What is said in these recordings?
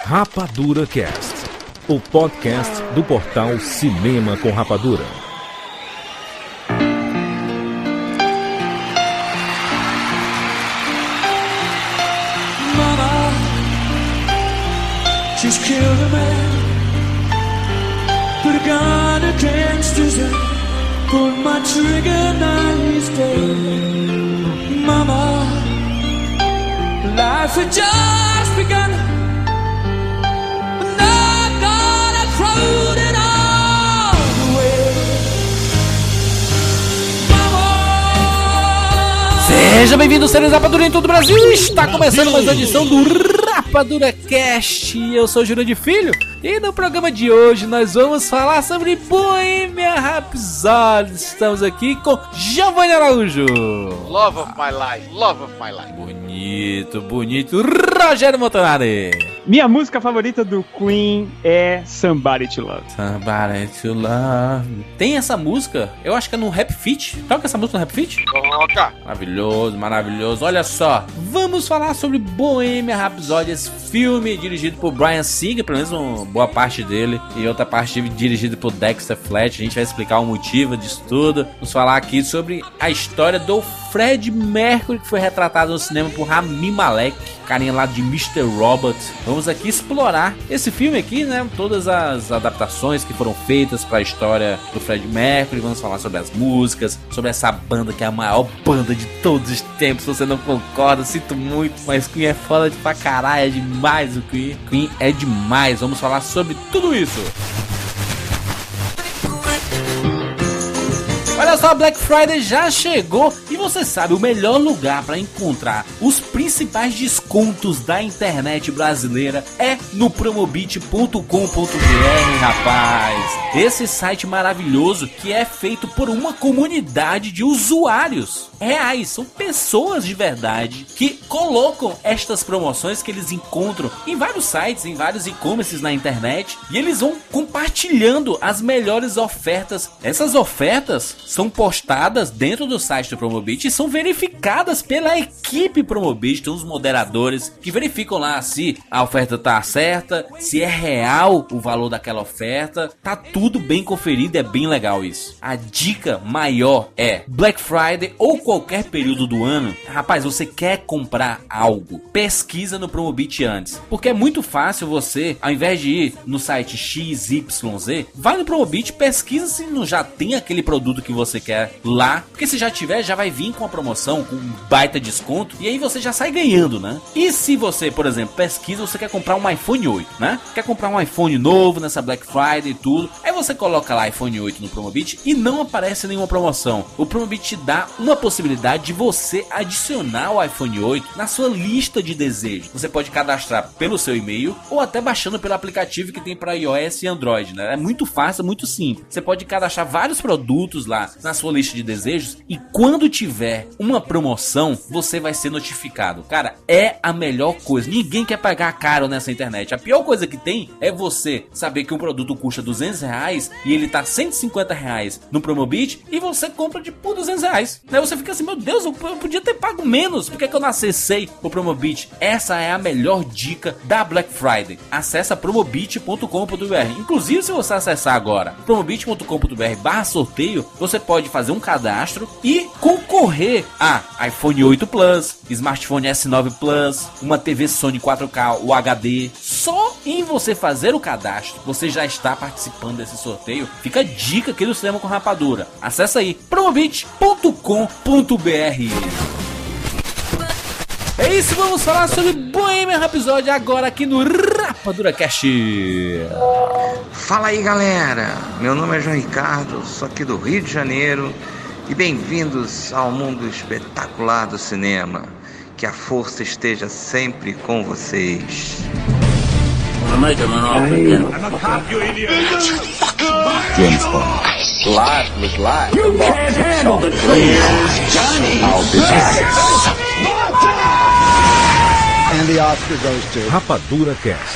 Rapadura Cast, o podcast do portal Cinema com Rapadura. Mama, she's killed a man, put a gun against his head, pulled my trigger, now he's dead. Mama, life had just begun, and I'm gonna throw it all away. Mama, Seja bem-vindo, seres Rapadura em todo o Brasil. Está começando mais uma edição do Rapadura Cast. Eu sou o Júnior de Filho e no programa de hoje nós vamos falar sobre Bohemian Rhapsody. Estamos aqui com Giovanni Araújo. Love of my life, love of my life. Bonito, bonito. Rogério Montanari. Minha música favorita do Queen é Somebody to Love. Somebody to Love. Tem essa música, eu acho que é no Rap Fit. Toca essa música no Rap Fit? Coloca. Maravilhoso, maravilhoso. Olha só, vamos falar sobre Bohemian Rhapsody, esse filme dirigido por Bryan Singer, pelo menos uma boa parte dele, e outra parte dirigido por Dexter Fletcher. A gente vai explicar o motivo disso tudo. Vamos falar aqui sobre a história do Freddie Mercury, que foi retratado no cinema por Rami Malek, carinha lá de Mr. Robot. Vamos aqui explorar esse filme aqui, né? Todas as adaptações que foram feitas para a história do Freddie Mercury. Vamos falar sobre as músicas, sobre essa banda que é a maior banda de todos os tempos. Se você não concorda, sinto muito, mas Queen é foda pra caralho, é demais o Queen. Queen é demais. Vamos falar sobre tudo isso. Olha só, Black Friday já chegou e você sabe, o melhor lugar para encontrar os principais descontos da internet brasileira é no promobit.com.br, rapaz. Esse site maravilhoso que é feito por uma comunidade de usuários reais, são pessoas de verdade que colocam estas promoções que eles encontram em vários sites, em vários e-commerces na internet, e eles vão compartilhando as melhores ofertas. Essas ofertas são postadas dentro do site do Promobit e são verificadas pela equipe Promobit. Tem uns moderadores que verificam lá se a oferta tá certa, se é real o valor daquela oferta. Tá tudo bem conferido, é bem legal isso. A dica maior é Black Friday ou qualquer período do ano. Rapaz, você quer comprar algo, pesquisa no Promobit antes, porque é muito fácil você, ao invés de ir no site XYZ, vai no Promobit, pesquisa se não já tem aquele produto que você quer lá, porque se já tiver, já vai vir com a promoção, com um baita desconto, e aí você já sai ganhando, né? E se você, por exemplo, pesquisa, você quer comprar um iPhone 8, né? Quer comprar um iPhone novo nessa Black Friday e tudo, aí você coloca lá iPhone 8 no Promobit e não aparece nenhuma promoção. O Promobit te dá uma possibilidade de você adicionar o iPhone 8 na sua lista de desejos. Você pode cadastrar pelo seu e-mail ou até baixando pelo aplicativo que tem para iOS e Android, né? É muito fácil, muito simples. Você pode cadastrar vários produtos lá na sua lista de desejos e quando tiver uma promoção, você vai ser notificado. Cara, é a melhor coisa. Ninguém quer pagar caro nessa internet. A pior coisa que tem é você saber que um produto custa R$200 e ele tá R$150 no Promobit e você compra por R$200. Daí você fica assim, meu Deus, eu podia ter pago menos. Por que eu não acessei o Promobit? Essa é a melhor dica da Black Friday. Acesse promobit.com.br. Inclusive, se você acessar agora promobit.com.br/sorteio, você pode fazer um cadastro e concorrer a iPhone 8 Plus, smartphone S9 Plus, uma TV Sony 4K UHD. Só em você fazer o cadastro, você já está participando desse sorteio. Fica a dica aqui do Cinema com Rapadura. Acesse aí promobit.com.br. É isso, vamos falar sobre Bohemian Rhapsody agora aqui no Rapadura Cast. Fala aí, galera, meu nome é João Ricardo, sou aqui do Rio de Janeiro e bem-vindos ao mundo espetacular do cinema. Que a força esteja sempre com vocês. James Bond. Life was life. You can't handle the truth. Johnny. I'll be back. And the Oscar goes to Rapadura Cast.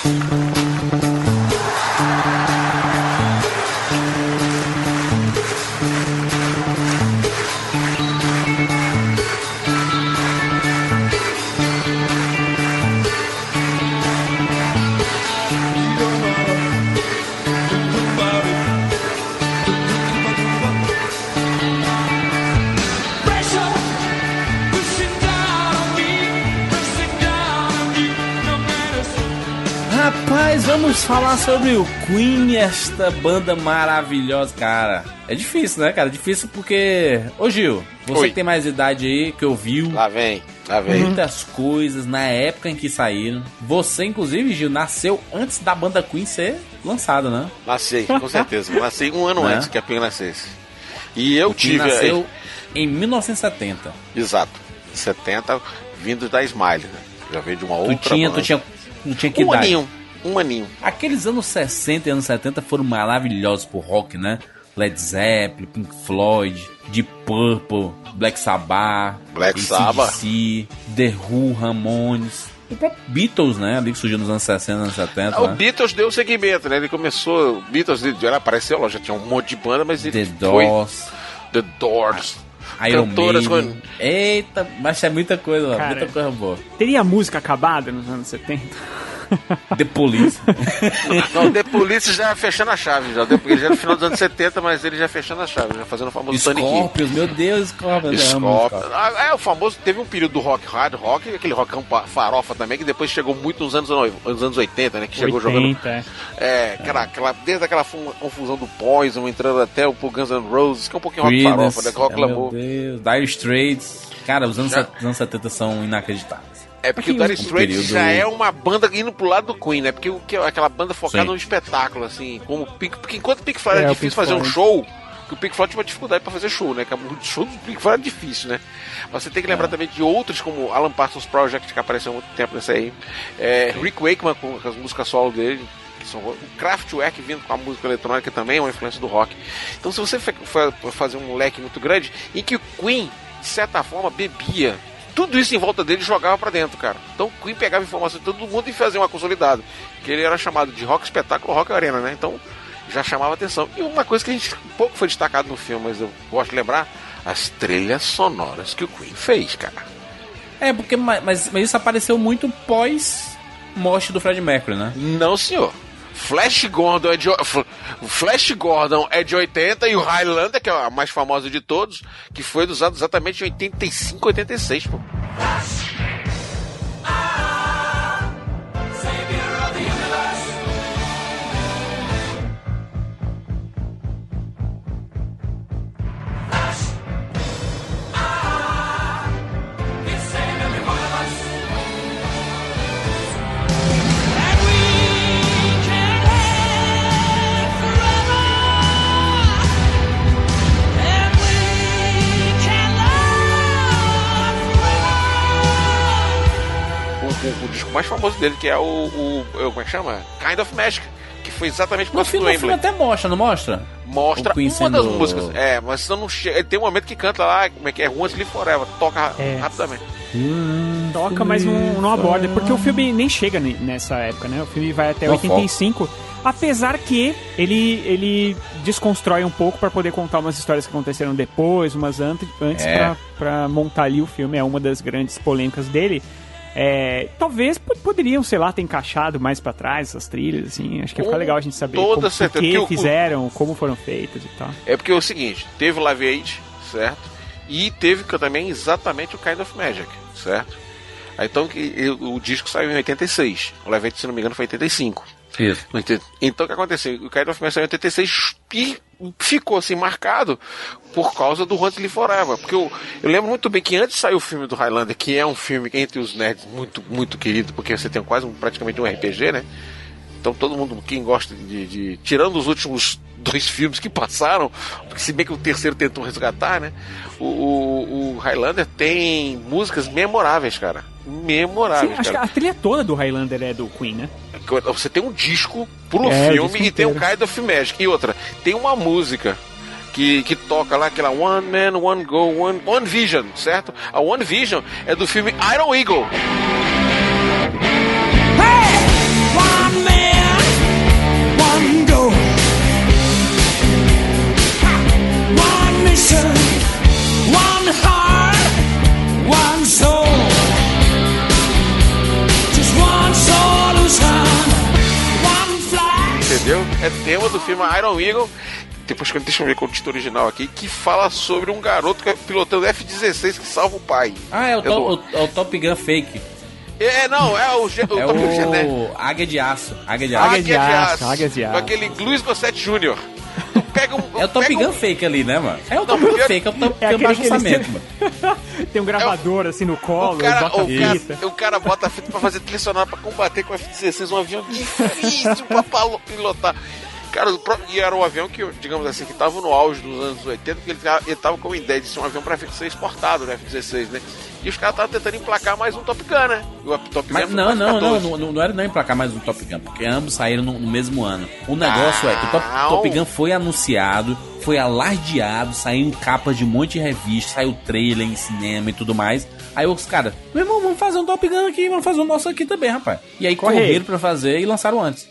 Rapaz, vamos falar sobre o Queen, esta banda maravilhosa. Cara, é difícil, né, cara? Difícil porque... Ô, Gil, você que tem mais idade aí, que ouviu... Lá vem. Muitas coisas na época em que saíram. Você, inclusive, Gil, nasceu antes da banda Queen ser lançada, né? Nasci, com certeza. Nasci um ano antes que a Queen nascesse. E eu tive... nasceu em 1970. Exato. 70, vindo da Smile, né? Já veio de uma outra banda. Tu tinha que idade? Um aninho. Aqueles anos 60 e anos 70 foram maravilhosos pro rock, né? Led Zeppelin, Pink Floyd, Deep Purple, Black Sabbath, AC/DC, The Who, Ramones, o próprio Beatles, né? Ali que surgiu nos anos 60, anos 70. O Beatles deu o segmento, né? Ele começou... Beatles, ele apareceu, já tinha um monte de banda, mas ele The Doors. Iron Maiden. Eita, mas é muita coisa, cara, muita coisa boa. Teria música acabada nos anos 70? The Police. Não, The Police já fechando a chave, já. Ele já era no final dos anos 70, mas ele já fechando a chave, já fazendo o famoso Scorpions, meu Deus, Scorpions. O famoso, teve um período do rock, hard rock, aquele rockão farofa também, que depois chegou muito nos anos 80, né? Que chegou 80, jogando. Desde aquela confusão do Poison, entrando até o Guns N' Roses, que é um pouquinho rock farofa, né? Rock glamour. Meu Deus, Dire Straits. Cara, os anos 70 são inacreditáveis. É porque o Dire Straits já é uma banda indo pro lado do Queen, né? Porque é aquela banda focada no espetáculo, assim. Porque enquanto o Pink Floyd era difícil fazer um show, que o Pink Floyd tinha uma dificuldade pra fazer show, né? Que o show do Pink Floyd era difícil, né? Mas você tem que lembrar também de outros, como Alan Parsons Project, que apareceu há muito tempo nesse aí. Rick Wakeman com as músicas solo dele. O Kraftwerk vindo com a música eletrônica também é uma influência do rock. Então se você for fazer um leque muito grande, em que o Queen, de certa forma, bebia tudo isso em volta dele, jogava pra dentro, cara. Então o Queen pegava informação de todo mundo e fazia uma consolidada, que ele era chamado de rock espetáculo, rock arena, né? Então já chamava atenção. E uma coisa que a gente pouco foi destacado no filme, mas eu gosto de lembrar, as trilhas sonoras que o Queen fez, cara. Porque mas isso apareceu muito pós morte do Freddie Mercury, né? Não, senhor. Flash Gordon é de 80 e o Highlander, que é a mais famosa de todos, que foi usado exatamente em 85, 86, pô. O disco mais famoso dele, que é como é que chama? Kind of Magic, que foi exatamente por causa do Wembley. No filme até mostra, não mostra? Mostra uma das músicas. Mas você não chega. Tem um momento que canta lá, como é que é? Once Live Forever. Toca rapidamente. Toca, mas não aborda, porque o filme nem chega nessa época, né? O filme vai até 85, apesar que ele desconstrói um pouco pra poder contar umas histórias que aconteceram depois, umas antes pra montar ali o filme. É uma das grandes polêmicas dele. Talvez poderiam, sei lá, ter encaixado mais pra trás essas trilhas, assim. Acho que ia ficar legal a gente saber por que fizeram, como foram feitas e tal. É porque é o seguinte, teve o Live Aid, certo? E teve também exatamente o Kind of Magic, certo? Então o disco saiu em 86. O Live Aid, se não me engano, foi em 85. Isso. Então o que aconteceu? O Kind of Magic saiu em 86 e ficou assim marcado por causa do Once Live Forever. Porque eu lembro muito bem que antes de sair o filme do Highlander, que é um filme entre os nerds muito, muito querido, porque você tem praticamente um RPG, né? Então todo mundo, quem gosta de tirando os últimos 2 filmes que passaram, porque se bem que o terceiro tentou resgatar, né? O Highlander tem músicas memoráveis, cara. Memoráveis. Sim, acho que a trilha toda do Highlander é do Queen, né? Você tem um disco pro filme e tem um Kind of Magic. E outra, tem uma música que toca lá, aquela One Man, One Go, One Vision, certo? A One Vision é do filme Iron Eagle. Hey! One entendeu? É tema do filme Iron Eagle. Depois, deixa eu ver com o título original aqui, que fala sobre um garoto que é pilotando F-16 que salva o pai. É o Top Gun fake. Não, é o Top Gun, né? Águia de Aço. Águia de Aço. Aquele Luiz Gossett Jr. É o Top Gun fake ali, né, mano? É o Top Gun fake, é o Top Gun baixo orçamento, mano. Tem um gravador assim no colo, o cara bota a fita pra fazer trilha sonora pra combater com o F-16, um avião difícil pra pilotar. Cara, e era um avião que, digamos assim, que tava no auge dos anos 80, porque ele tava com a ideia de ser um avião pra ser exportado, né, F-16, né? E os caras estavam tentando emplacar mais um Top Gun, né? E o Top Gun não era não emplacar mais um Top Gun, porque ambos saíram no mesmo ano. O negócio é que o Top Gun foi anunciado, foi alardeado, saiu em capa de um monte de revista, saiu trailer em cinema e tudo mais. Aí os caras, meu irmão, vamos fazer um Top Gun aqui, vamos fazer o nosso aqui também, rapaz. E aí correram pra fazer e lançaram antes.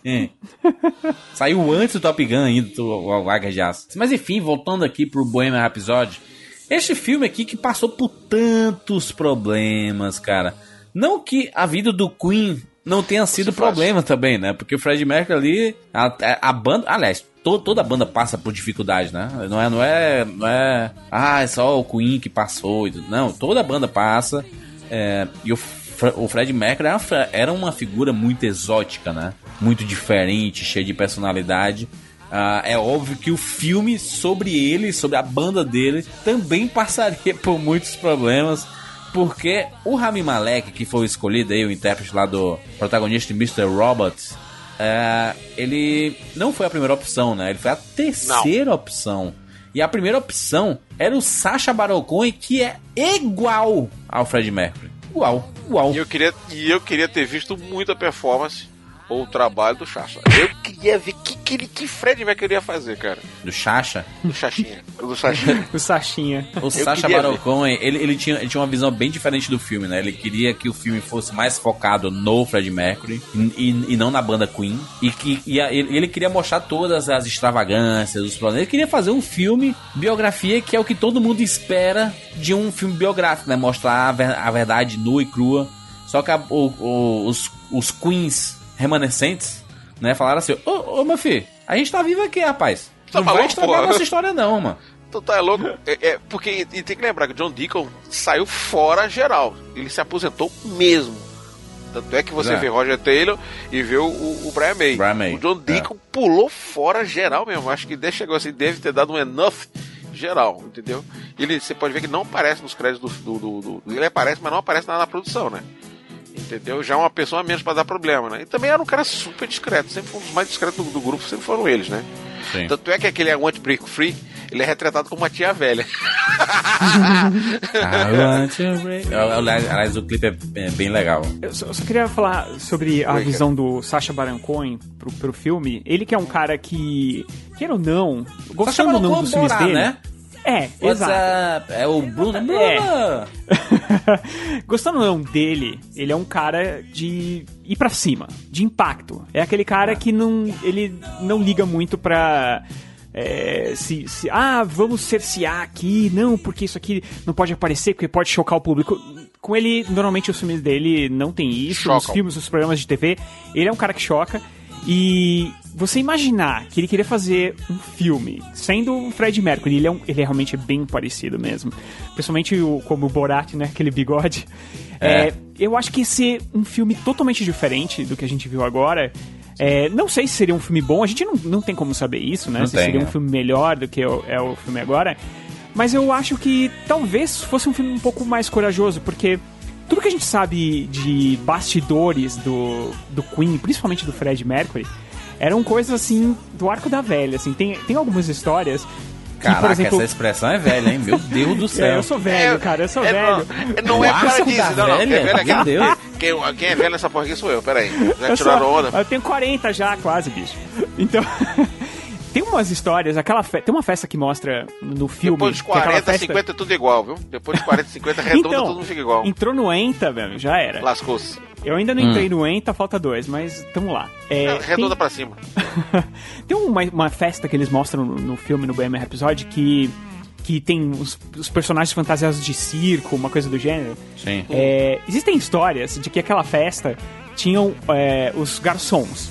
Saiu antes do Top Gun ainda, o Águia de Aço. Mas enfim, voltando aqui pro Bohemian Rhapsody, este filme aqui que passou por tantos problemas, cara. Não que a vida do Queen não tenha sido problema também, né? Porque o Freddie Mercury ali, a banda, aliás, toda a banda passa por dificuldade, né? Não é só o Queen que passou. Não, toda a banda passa. E o Freddie Mercury era uma figura muito exótica, né? Muito diferente, cheia de personalidade. É óbvio que o filme sobre ele, sobre a banda dele, também passaria por muitos problemas, porque o Rami Malek, que foi escolhido aí, o intérprete lá do protagonista de Mr. Robot, ele não foi a primeira opção, né? Ele foi a terceira opção. E a primeira opção era o Sacha Baron Cohen, que é igual ao Freddie Mercury. Igual. E eu queria ter visto muita performance ou o trabalho do Sacha. Eu queria ver que Freddie Mercury ia fazer, cara. Do Sacha? Do Sachinha. Do Sachinha. O Sachinha. O Sacha Baron Cohen, ele tinha uma visão bem diferente do filme, né? Ele queria que o filme fosse mais focado no Freddie Mercury e não na banda Queen. E ele queria mostrar todas as extravagâncias, os problemas. Ele queria fazer um filme biografia, que é o que todo mundo espera de um filme biográfico, né? Mostrar a verdade nua e crua. Só que os Queens remanescentes, né, falaram assim, ô meu filho, a gente tá vivo aqui, rapaz. Não vai estragar a nossa história não, mano. Tu tá louco? Porque e tem que lembrar que o John Deacon saiu fora geral. Ele se aposentou mesmo. Tanto é que você vê Roger Taylor e vê o Brian May. O John Deacon pulou fora geral mesmo. Acho que chegou assim, deve ter dado um enough geral, entendeu? Você pode ver que não aparece nos créditos ele aparece, mas não aparece na produção, né? Entendeu? Já uma pessoa a menos pra dar problema, né? E também era um cara super discreto. Sempre foi um dos mais discretos do grupo, sempre foram eles, né? Sim. Tanto é que aquele Want Break Free, ele é retratado como uma tia velha. Aliás, o clipe é bem legal. Eu só queria falar sobre a visão do Sacha Baron Cohen pro filme. Ele que é um cara que, queira ou não, gostando ou não dos filmes dele, né? Exato. É o Bruno. Gostando ou não dele, ele é um cara de ir pra cima, de impacto. É aquele cara que ele não liga muito pra... vamos cercear aqui, não, porque isso aqui não pode aparecer, porque pode chocar o público. Com ele, normalmente os filmes dele não tem isso. Chocam. Os filmes, os programas de TV, ele é um cara que choca. E você imaginar que ele queria fazer um filme sendo o Freddie Mercury, ele realmente é bem parecido mesmo, principalmente como o Borat, né, aquele bigode. Eu acho que ia ser um filme totalmente diferente do que a gente viu agora. Não sei se seria um filme bom, a gente não tem como saber isso, né? Seria um filme melhor do que é o filme agora. Mas eu acho que talvez fosse um filme um pouco mais corajoso, porque tudo que a gente sabe de bastidores do Queen, principalmente do Freddie Mercury, eram coisas assim do arco da velha, assim. Tem algumas histórias que, caraca, por exemplo, essa expressão é velha, hein? Meu Deus do céu. Eu sou velho, cara, eu sou velho. Não é para disso, não. Velha? Meu Deus. Quem é velho nessa porra aqui sou eu, peraí. Já tiraram onda? Eu tenho 40 já, quase, bicho. Então... Tem umas histórias, tem uma festa que mostra no filme... Depois de 40, 50 é tudo igual, viu? Depois de 40, 50, redonda, então, todo mundo fica igual. Entrou no ENTA, velho, já era. Lascou-se. Eu ainda não entrei no ENTA, falta 2, mas tamo lá. Redonda pra cima. Tem uma festa que eles mostram no filme, no Bohemian Rhapsody, que tem os personagens fantasiados de circo, uma coisa do gênero. Sim. Existem histórias de que aquela festa tinham os garçons.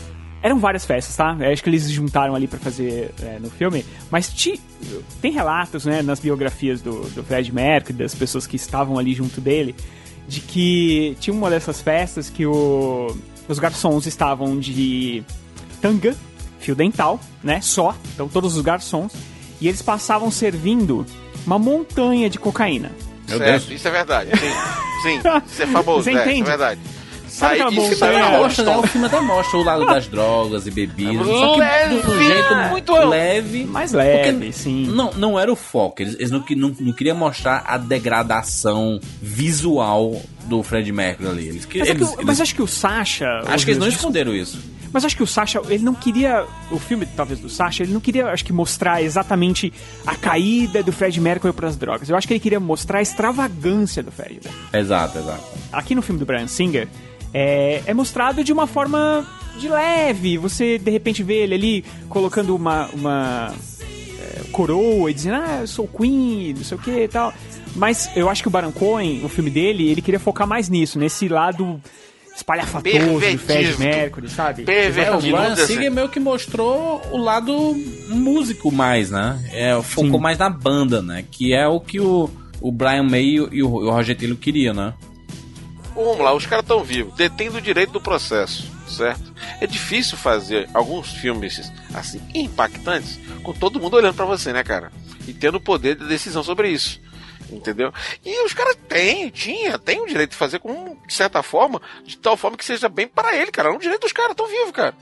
Eram várias festas, tá? Eu acho que eles se juntaram ali pra fazer no filme. Mas tem relatos, né, nas biografias do Fred Mercury, das pessoas que estavam ali junto dele, de que tinha uma dessas festas que os garçons estavam de tanga, fio dental, né? Só. Então todos os garçons. E eles passavam servindo uma montanha de cocaína. Meu Deus. Isso é verdade. Sim, isso é famoso. Você entende? Isso é verdade. Sabe aquela montanha? O filme até mostra o lado das drogas e bebidas. Só que de um jeito muito leve. Mais leve, sim. Não era o foco. Eles não queriam mostrar a degradação visual do Fred Mercury ali. Mas acho que o Sacha... Acho que eles não esconderam isso. Mas acho que o Sacha, ele não queria... O filme, talvez, do Sacha, ele não queria, acho que, mostrar exatamente a caída do Fred Mercury pras drogas. Eu acho que ele queria mostrar a extravagância do Fred. Exato. Aqui no filme do Bryan Singer, é mostrado de uma forma de leve. Você, de repente, vê ele ali colocando uma coroa e dizendo, eu sou Queen, não sei o que e tal. Mas eu acho que o Baron Cohen, o filme dele, ele queria focar mais nisso, nesse lado... espalhafatoso do Fred Mercury, sabe? O Bryan Singer meio que mostrou o lado músico mais, né? Focou mais na banda, né? Que é o que o Brian May e o Roger Taylor queriam, né? Vamos lá, os caras estão vivos, detendo o direito do processo, certo? É difícil fazer alguns filmes assim, impactantes, com todo mundo olhando pra você, né, cara? E tendo o poder de decisão sobre isso. Entendeu? E os caras têm o direito de fazer de certa forma, de tal forma que seja bem para ele, cara. É um direito dos caras, estão vivos, cara.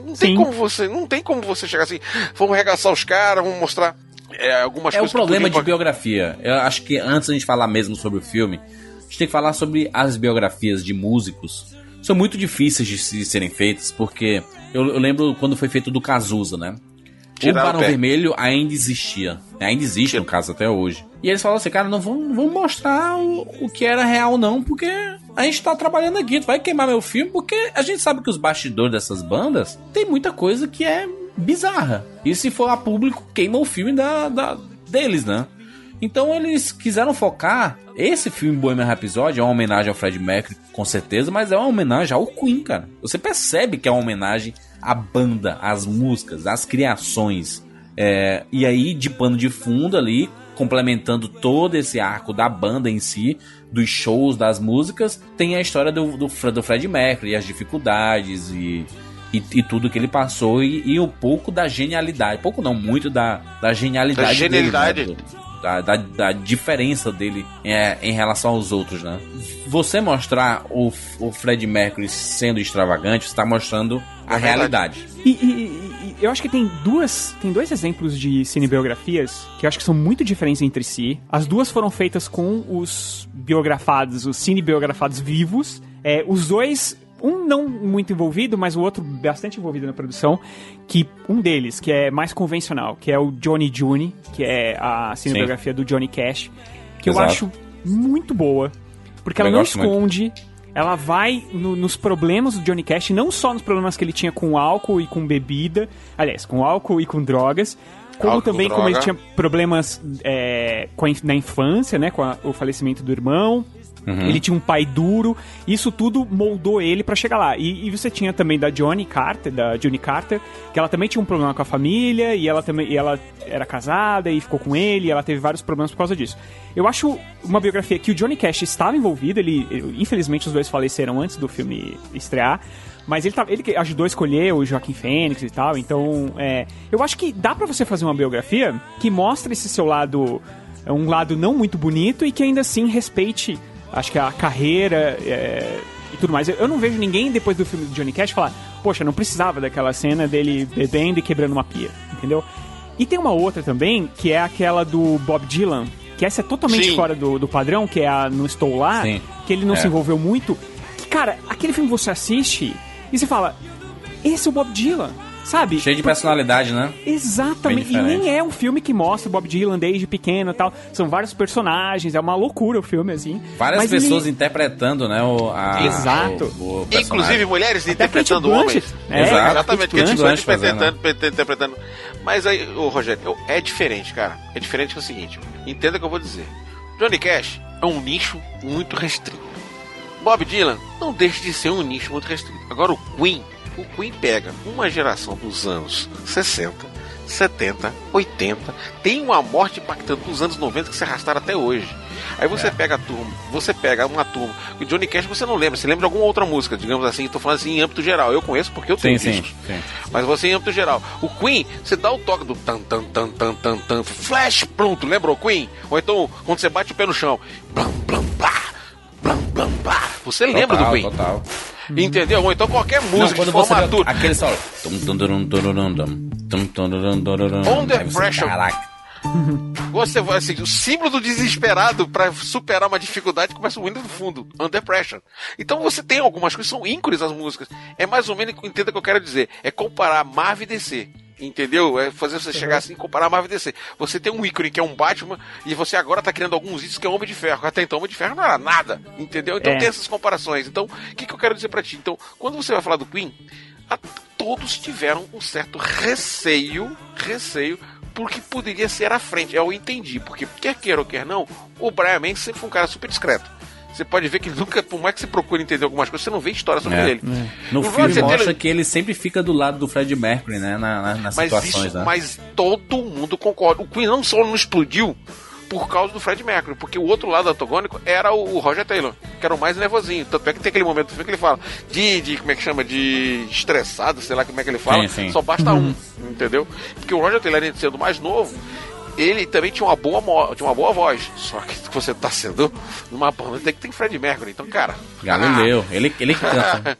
Não tem como você chegar assim, vamos arregaçar os caras, vamos mostrar algumas coisas. É o problema de biografia. Eu acho que antes da gente falar mesmo sobre o filme, a gente tem que falar sobre as biografias de músicos. São muito difíceis de serem feitas, porque eu lembro quando foi feito do Cazuza, né? O Barão Vermelho ainda existia. Ainda existe, no caso, até hoje. E eles falaram assim, cara, não vamos mostrar o que era real, não, porque a gente tá trabalhando aqui. Tu vai queimar meu filme, porque a gente sabe que os bastidores dessas bandas tem muita coisa que é bizarra. E se for a público, queima o filme deles, né? Então eles quiseram focar... Esse filme Bohemian Rhapsody é uma homenagem ao Fred Mercury, com certeza, mas é uma homenagem ao Queen, cara. Você percebe que é uma homenagem à banda, às músicas, às criações. E aí, de pano de fundo ali, complementando todo esse arco da banda em si, dos shows, das músicas, tem a história do Fred Mercury, as dificuldades e tudo que ele passou e um pouco da genialidade. Pouco não, muito da genialidade. Da genialidade. Dele, né? Da diferença dele em relação aos outros, né? Você mostrar o Fred Mercury sendo extravagante, você está mostrando a realidade. E eu acho que tem dois exemplos de cinebiografias que eu acho que são muito diferentes entre si. As duas foram feitas com os biografados, os cinebiografados vivos. Os dois... Um não muito envolvido, mas o outro bastante envolvido na produção, que um deles, que é mais convencional, que é o Johnny June, que é a cinebiografia do Johnny Cash, que eu acho muito boa, porque ela não esconde, muito. Ela vai nos problemas do Johnny Cash, não só nos problemas que ele tinha com álcool e com bebida, aliás, com álcool e com drogas, como também como ele tinha problemas na infância, né, com o falecimento do irmão. Uhum. Ele tinha um pai duro. Isso tudo moldou ele pra chegar lá. E você tinha também da Johnny Carter, que ela também tinha um problema com a família. E ela era casada e ficou com ele. E ela teve vários problemas por causa disso. Eu acho uma biografia que o Johnny Cash estava envolvido. Infelizmente os dois faleceram antes do filme estrear. Mas ele ajudou a escolher o Joaquin Phoenix e tal. Então eu acho que dá pra você fazer uma biografia que mostre esse seu lado, um lado não muito bonito, e que ainda assim respeite, acho que a carreira e tudo mais. Eu não vejo ninguém depois do filme do Johnny Cash falar, poxa, não precisava daquela cena dele bebendo e quebrando uma pia, entendeu? E tem uma outra também, que é aquela do Bob Dylan, que essa é totalmente fora do padrão, que é a Não Estou Lá, que ele não se envolveu muito. Que, cara, aquele filme você assiste e você fala, esse é o Bob Dylan, sabe? Cheio de personalidade, né? Exatamente. E nem é um filme que mostra o Bob Dylan desde pequeno e tal. São vários personagens, é uma loucura o filme, assim. Várias pessoas interpretando, né? Exato. O inclusive mulheres interpretando homens. Exatamente. Kate Blanchett interpretando. Mas aí, Rogério, é diferente, cara. É diferente que é o seguinte. Entenda o que eu vou dizer. Johnny Cash é um nicho muito restrito. Bob Dylan não deixa de ser um nicho muito restrito. Agora o Queen o Queen pega uma geração dos anos 60, 70, 80, tem uma morte impactante dos anos 90 que se arrastaram até hoje. Aí você pega uma turma, o Johnny Cash você não lembra, você lembra de alguma outra música, digamos assim, tô falando assim em âmbito geral, eu conheço porque eu tenho discos. Sim. Mas você em âmbito geral. O Queen, você dá o toque do tan tan tan tan tan tan, flash, pronto, lembra o Queen? Ou então, quando você bate o pé no chão, blam blam pá, blam blam pá, você lembra do Queen? Total. Entendeu? Ou então qualquer música de formatura. Aquele solo. Under Pressure. Caraca. Você vai assim, o símbolo do desesperado pra superar uma dificuldade começa o hino do fundo, Under Pressure. Então você tem algumas coisas que são ícones as músicas. É mais ou menos, entenda o que eu quero dizer. É comparar Marvel e DC. Entendeu? É fazer você chegar assim e comparar Marvel e DC. Você tem um ícone que é um Batman e você agora tá criando alguns itens que é Homem de Ferro. Até então Homem de Ferro não era nada. Entendeu? Então tem essas comparações. Então, o que eu quero dizer pra ti? Então, quando você vai falar do Queen, todos tiveram um certo receio porque poderia ser à frente. Eu entendi, porque quer queira ou quer não, o Brian May sempre foi um cara super discreto. Você pode ver que ele nunca, por mais que você procure entender algumas coisas, você não vê história sobre ele. No filme mostra que ele sempre fica do lado do Freddie Mercury, né? Nas situações. Né? Mas todo mundo concorda. O Queen não só não explodiu por causa do Freddie Mercury, porque o outro lado antagônico era o Roger Taylor, que era o mais nervosinho. Tanto é que tem aquele momento do filme que ele fala como é que chama? De estressado, sei lá como é que ele fala. Sim. Só basta um, entendeu? Porque o Roger Taylor, sendo mais novo, ele também tinha uma boa voz. Só que você tá sendo numa banda que tem Freddie Mercury, então, cara. Galileu, ele canta.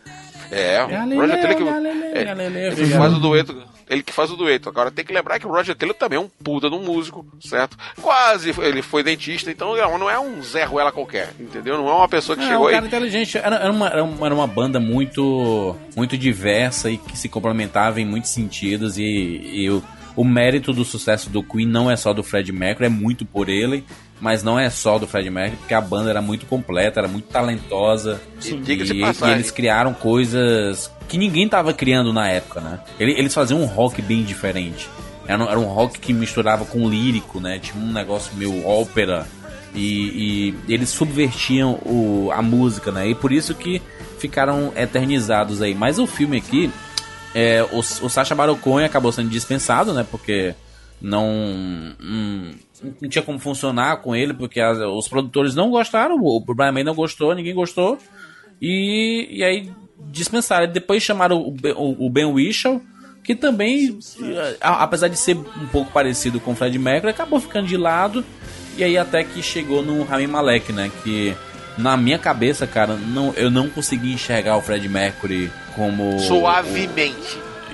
O Roger Taylor que faz o dueto. Ele que faz o dueto. Agora tem que lembrar que o Roger Taylor também é um puta de um músico, certo? Quase ele foi dentista, então não é um Zé Ruela qualquer, entendeu? Não é uma pessoa que chegou aí. Era inteligente, era uma banda muito, muito diversa e que se complementava em muitos sentidos e o mérito do sucesso do Queen não é só do Freddie Mercury, é muito por ele, mas não é só do Freddie Mercury, porque a banda era muito completa, era muito talentosa. E eles criaram coisas que ninguém tava criando na época, né? Eles faziam um rock bem diferente. Era um rock que misturava com lírico, né? Tinha um negócio meio ópera. E eles subvertiam a música, né? E por isso que ficaram eternizados aí. Mas o filme aqui, o Sacha Baron Cohen acabou sendo dispensado, né? Porque não tinha como funcionar com ele, porque os produtores não gostaram, o Brian May não gostou, ninguém gostou, e aí dispensaram. Depois chamaram o Ben Whishaw, que também, apesar de ser um pouco parecido com o Freddie Mercury, acabou ficando de lado, e aí até que chegou no Rami Malek, né, que na minha cabeça, cara, eu não consegui enxergar o Freddie Mercury como... Suavemente.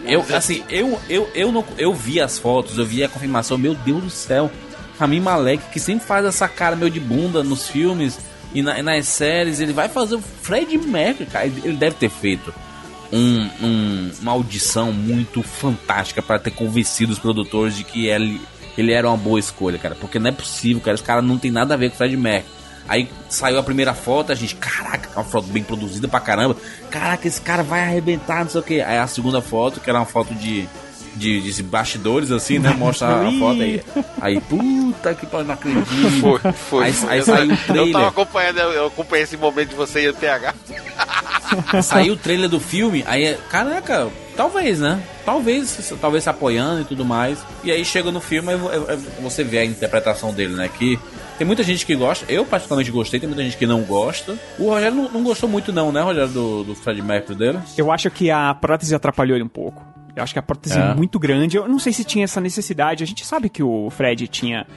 Eu vi as fotos, eu vi a confirmação, meu Deus do céu, Rami Malek, que sempre faz essa cara meio de bunda nos filmes e nas séries, ele vai fazer o Freddie Mercury, cara. Ele deve ter feito uma audição muito fantástica para ter convencido os produtores de que ele era uma boa escolha, cara, porque não é possível, cara, os caras não tem nada a ver com o Freddie Mercury. Aí saiu a primeira foto, a gente, caraca, uma foto bem produzida pra caramba, caraca, esse cara vai arrebentar, não sei o que. Aí a segunda foto, que era uma foto de bastidores, assim, né? Mostra a foto aí, puta que pariu, não acredito. Foi. Aí saiu o trailer. Eu acompanhei esse momento de você e o TH. Saiu o trailer do filme, aí, caraca, talvez, né? Talvez se apoiando e tudo mais. E aí chega no filme e você vê a interpretação dele, né? Que tem muita gente que gosta, eu particularmente gostei, tem muita gente que não gosta. O Rogério não gostou muito não, né, Rogério, do Freddie Mercury dele? Eu acho que a prótese atrapalhou ele um pouco. Eu acho que a prótese é muito grande. Eu não sei se tinha essa necessidade. A gente sabe que o Fred tinha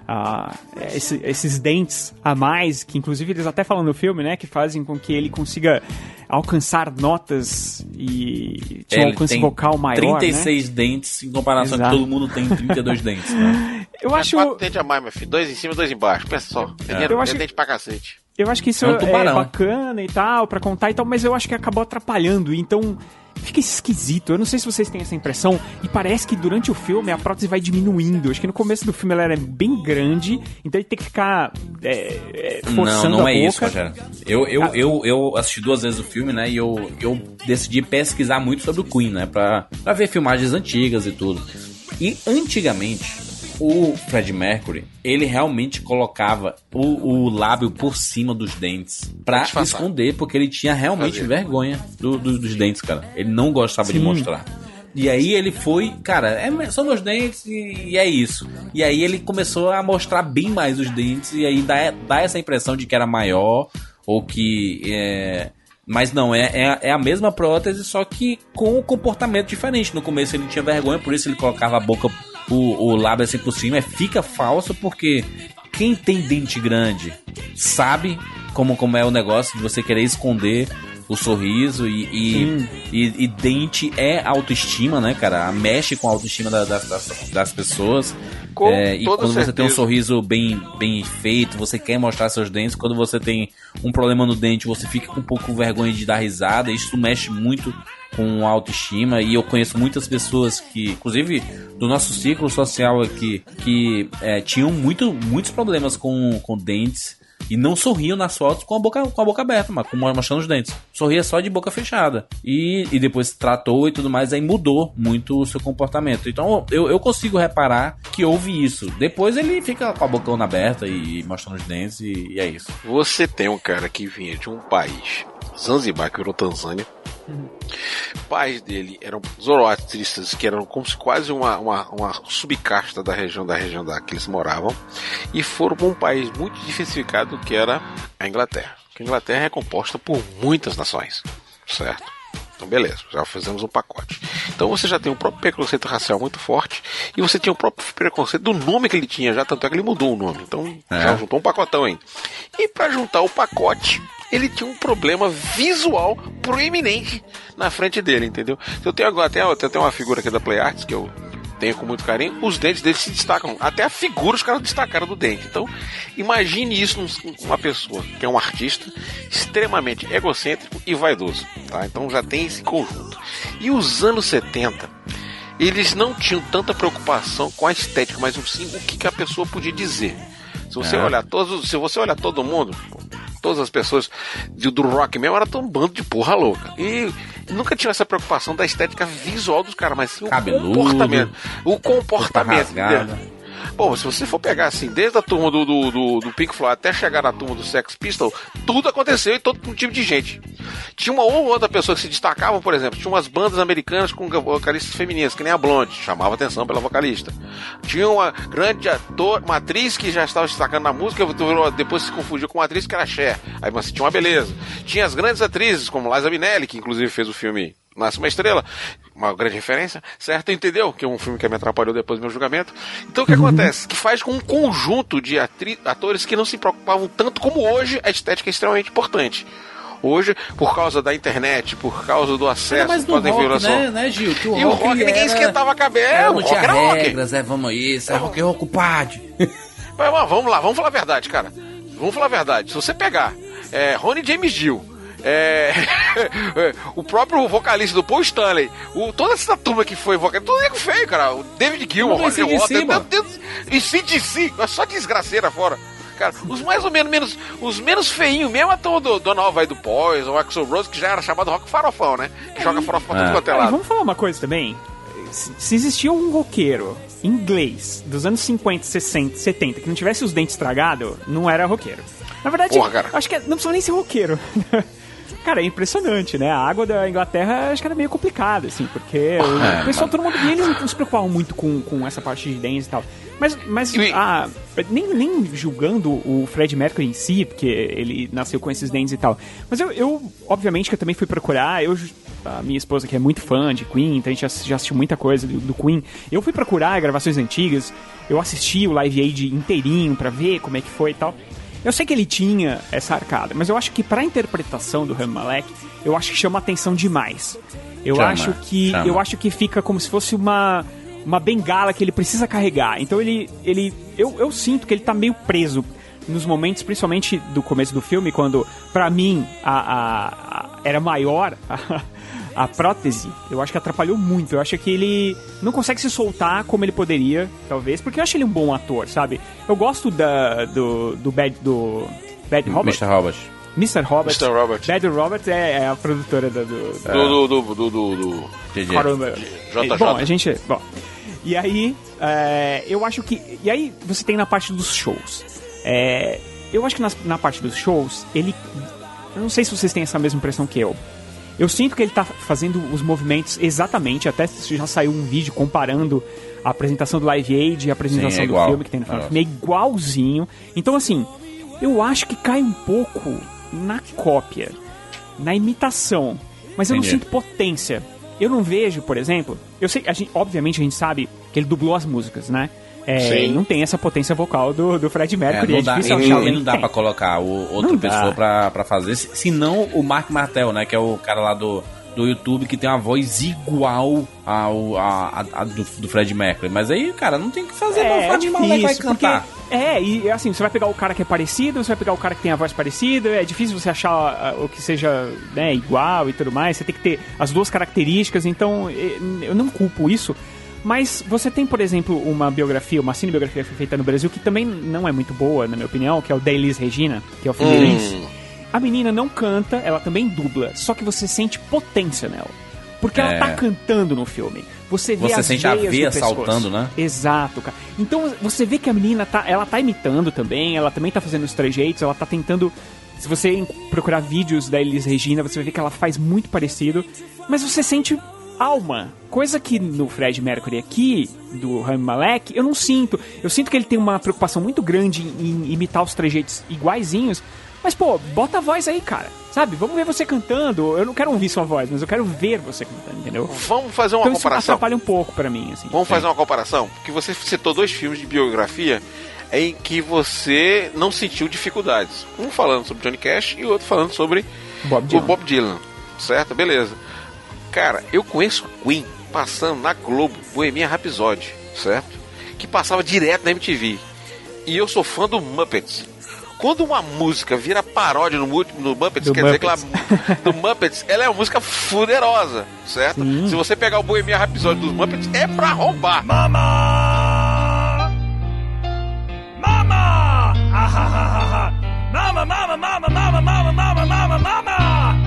esses dentes a mais, que inclusive eles até falam no filme, né, que fazem com que ele consiga alcançar notas e tinha um alcance vocal maior, 36 né? dentes em comparação com todo mundo tem 32 dentes, né? Eu acho... 4 dentes a mais, meu filho. 2 em cima e 2 embaixo. Pensa só. Tem dente pra cacete. Eu acho que isso é bacana e tal, pra contar e tal, mas eu acho que acabou atrapalhando, então fica esquisito. Eu não sei se vocês têm essa impressão, e parece que durante o filme a prótese vai diminuindo. Acho que no começo do filme ela era bem grande, então ele tem que ficar forçando a boca. Não é isso, Rogério. Eu assisti 2 vezes o filme, né, e eu decidi pesquisar muito sobre o Queen, né, pra ver filmagens antigas e tudo. E antigamente, o Fred Mercury, ele realmente colocava o lábio por cima dos dentes pra esconder, porque ele tinha realmente vergonha dos dentes, cara. Ele não gostava de mostrar. E aí ele foi, cara, são meus dentes e é isso. E aí ele começou a mostrar bem mais os dentes e aí dá essa impressão de que era maior ou que... Mas não, é a mesma prótese, só que com um comportamento diferente. No começo ele tinha vergonha, por isso ele colocava a boca, o lábio assim por cima. Fica falso porque quem tem dente grande sabe como é o negócio de você querer esconder o sorriso e dente é autoestima, né, cara? Mexe com a autoestima das pessoas. E quando você tem um sorriso bem feito, você quer mostrar seus dentes. Quando você tem um problema no dente, você fica com um pouco vergonha de dar risada. Isso mexe muito com a autoestima. E eu conheço muitas pessoas que, inclusive do nosso círculo social aqui, que tinham muitos problemas com dentes. E não sorriam nas fotos com a boca aberta, mas mostrando os dentes. Sorria só de boca fechada. E depois tratou e tudo mais, aí mudou muito o seu comportamento. Então eu consigo reparar que houve isso. Depois ele fica com a bocona aberta e mostrando os dentes e é isso. Você tem um cara que vinha de um país, Zanzibar, que virou Tanzânia. Pais dele eram zoroastristas, que eram como se quase uma subcasta da região que eles moravam, e foram para um país muito diversificado que era a Inglaterra. A Inglaterra é composta por muitas nações, certo? Então beleza, já fizemos um pacote. Então você já tem um próprio preconceito racial muito forte, e você tinha o próprio preconceito do nome que ele tinha já, tanto é que ele mudou o nome. Então já juntou um pacotão aí. E para juntar o pacote, ele tinha um problema visual proeminente na frente dele, entendeu? Eu tenho agora até uma figura aqui da Play Arts que eu tenho com muito carinho. Os dentes dele se destacam, até a figura os caras destacaram do dente. Então imagine isso numa pessoa que é um artista extremamente egocêntrico e vaidoso, tá? Então já tem esse conjunto. E os anos 70, eles não tinham tanta preocupação com a estética, mas sim o que a pessoa podia dizer. Se você olhar todo mundo, todas as pessoas do rock mesmo, era tão um bando de porra louca. E nunca tinha essa preocupação da estética visual dos caras, mas sim o comportamento. Bom, se você for pegar assim, desde a turma do Pink Floyd até chegar na turma do Sex Pistols, tudo aconteceu e todo tipo de gente. Tinha uma ou outra pessoa que se destacavam, por exemplo, tinha umas bandas americanas com vocalistas femininas, que nem a Blonde, chamava atenção pela vocalista. Tinha uma grande uma atriz que já estava destacando na música, depois se confundiu com uma atriz que era Cher. Aí você tinha uma beleza. Tinha as grandes atrizes, como Liza Minnelli, que inclusive fez o filme Nasce uma Estrela, uma grande referência, certo? Entendeu? Que é um filme que me atrapalhou depois do meu julgamento. Então o que acontece? Que faz com um conjunto de atores que não se preocupavam tanto como hoje a estética é extremamente importante. Hoje, por causa da internet, por causa do acesso, por causa da informação. Né, Gil? Que o rock ninguém esquentava a cabeça. Não tinha regras, vamos isso, é rock and roll, compadre. Mas vamos lá, vamos falar a verdade, cara. Vamos falar a verdade. Se você pegar Ronnie James Dio, o próprio vocalista do Paul Stanley, toda essa turma que foi vocalista, tudo nego feio, cara. O David Gilmour, Roger Waters e CDC, só desgraceira fora. Cara, os mais ou menos, os menos feinhos mesmo, até o do Nova aí do Poison, o Axl Rose, que já era chamado rock farofão, né? Que joga farofão tudo quanto é lado. Vamos falar uma coisa também. Se existia um roqueiro inglês dos anos 50, 60, 70 que não tivesse os dentes estragados, não era roqueiro. Na verdade, acho que não precisa nem ser roqueiro. Cara, é impressionante, né? A água da Inglaterra acho que era meio complicada, assim, porque o pessoal, todo mundo... E eles não se preocupavam muito com essa parte de dentes e tal. Mas nem julgando o Fred Mercury em si, porque ele nasceu com esses dentes e tal. Mas eu obviamente, que eu também fui procurar. A minha esposa, que é muito fã de Queen, então a gente já assistiu muita coisa do Queen. Eu fui procurar gravações antigas. Eu assisti o Live Aid inteirinho pra ver como é que foi e tal. Eu sei que ele tinha essa arcada, mas eu acho que pra interpretação do Rami Malek, eu acho que chama atenção demais. Eu acho que fica como se fosse uma bengala que ele precisa carregar. Então eu sinto que ele tá meio preso nos momentos, principalmente do começo do filme, quando pra mim era maior a prótese. Eu acho que atrapalhou muito. Eu acho que ele não consegue se soltar como ele poderia, talvez, porque eu acho ele um bom ator, sabe? Eu gosto do Bad Robert. Mr. Robert. Bad Robert é a produtora do JJ. Bom, a gente... Bom, E aí, eu acho que... E aí você tem na parte dos shows. Eu acho que na parte dos shows, ele... Eu não sei se vocês têm essa mesma impressão que eu. Eu sinto que ele tá fazendo os movimentos exatamente, até já saiu um vídeo comparando a apresentação do Live Aid e a apresentação do filme que tem no filme. É igualzinho. Então, assim, eu acho que cai um pouco na cópia, na imitação. Mas eu não sinto potência. Eu não vejo, por exemplo... Eu sei, obviamente a gente sabe que ele dublou as músicas, né? Não tem essa potência vocal do Fred Mercury. Difícil achar alguém. Não dá pra colocar outra pessoa pra fazer, senão o Mark Martel, né? Que é o cara lá do YouTube que tem uma voz igual a do Fred Mercury. Mas aí, cara, não tem o que fazer, não. O Fred Mercury vai cantar. E assim, você vai pegar o cara que é parecido, você vai pegar o cara que tem a voz parecida, é difícil você achar o que seja, né, igual e tudo mais, você tem que ter as duas características, então eu não culpo isso. Mas você tem, por exemplo, uma cinebiografia feita no Brasil que também não é muito boa, na minha opinião, que é o da Elis Regina, que é o filme Elis. A menina não canta, ela também dubla, só que você sente potência nela. Porque ela tá cantando no filme. Você sente a veia saltando, né? Exato, cara. Então você vê que a menina ela tá imitando também, ela também tá fazendo os trejeitos, ela tá tentando... Se você procurar vídeos da Elis Regina, você vai ver que ela faz muito parecido, mas você sente alma. Coisa que no Fred Mercury aqui, do Rami Malek, eu não sinto. Eu sinto que ele tem uma preocupação muito grande em imitar os trejeitos iguaizinhos. Mas, pô, bota a voz aí, cara. Sabe? Vamos ver você cantando. Eu não quero ouvir sua voz, mas eu quero ver você cantando, entendeu? Vamos fazer uma comparação. Isso atrapalha um pouco pra mim, assim. Vamos fazer uma comparação? Porque você citou 2 filmes de biografia em que você não sentiu dificuldades. Um falando sobre Johnny Cash e o outro falando sobre o Bob Dylan. Certo? Beleza. Cara, eu conheço Queen passando na Globo, Bohemian Rhapsody, certo? Que passava direto na MTV. E eu sou fã do Muppets. Quando uma música vira paródia no Muppets, quer dizer que ela, do Muppets, ela é uma música fuderosa, certo? Se você pegar o Bohemian Rhapsody dos Muppets, é pra roubar. Mama! Mama! Mama, mama, mama, mama, mama, mama, mama, mama!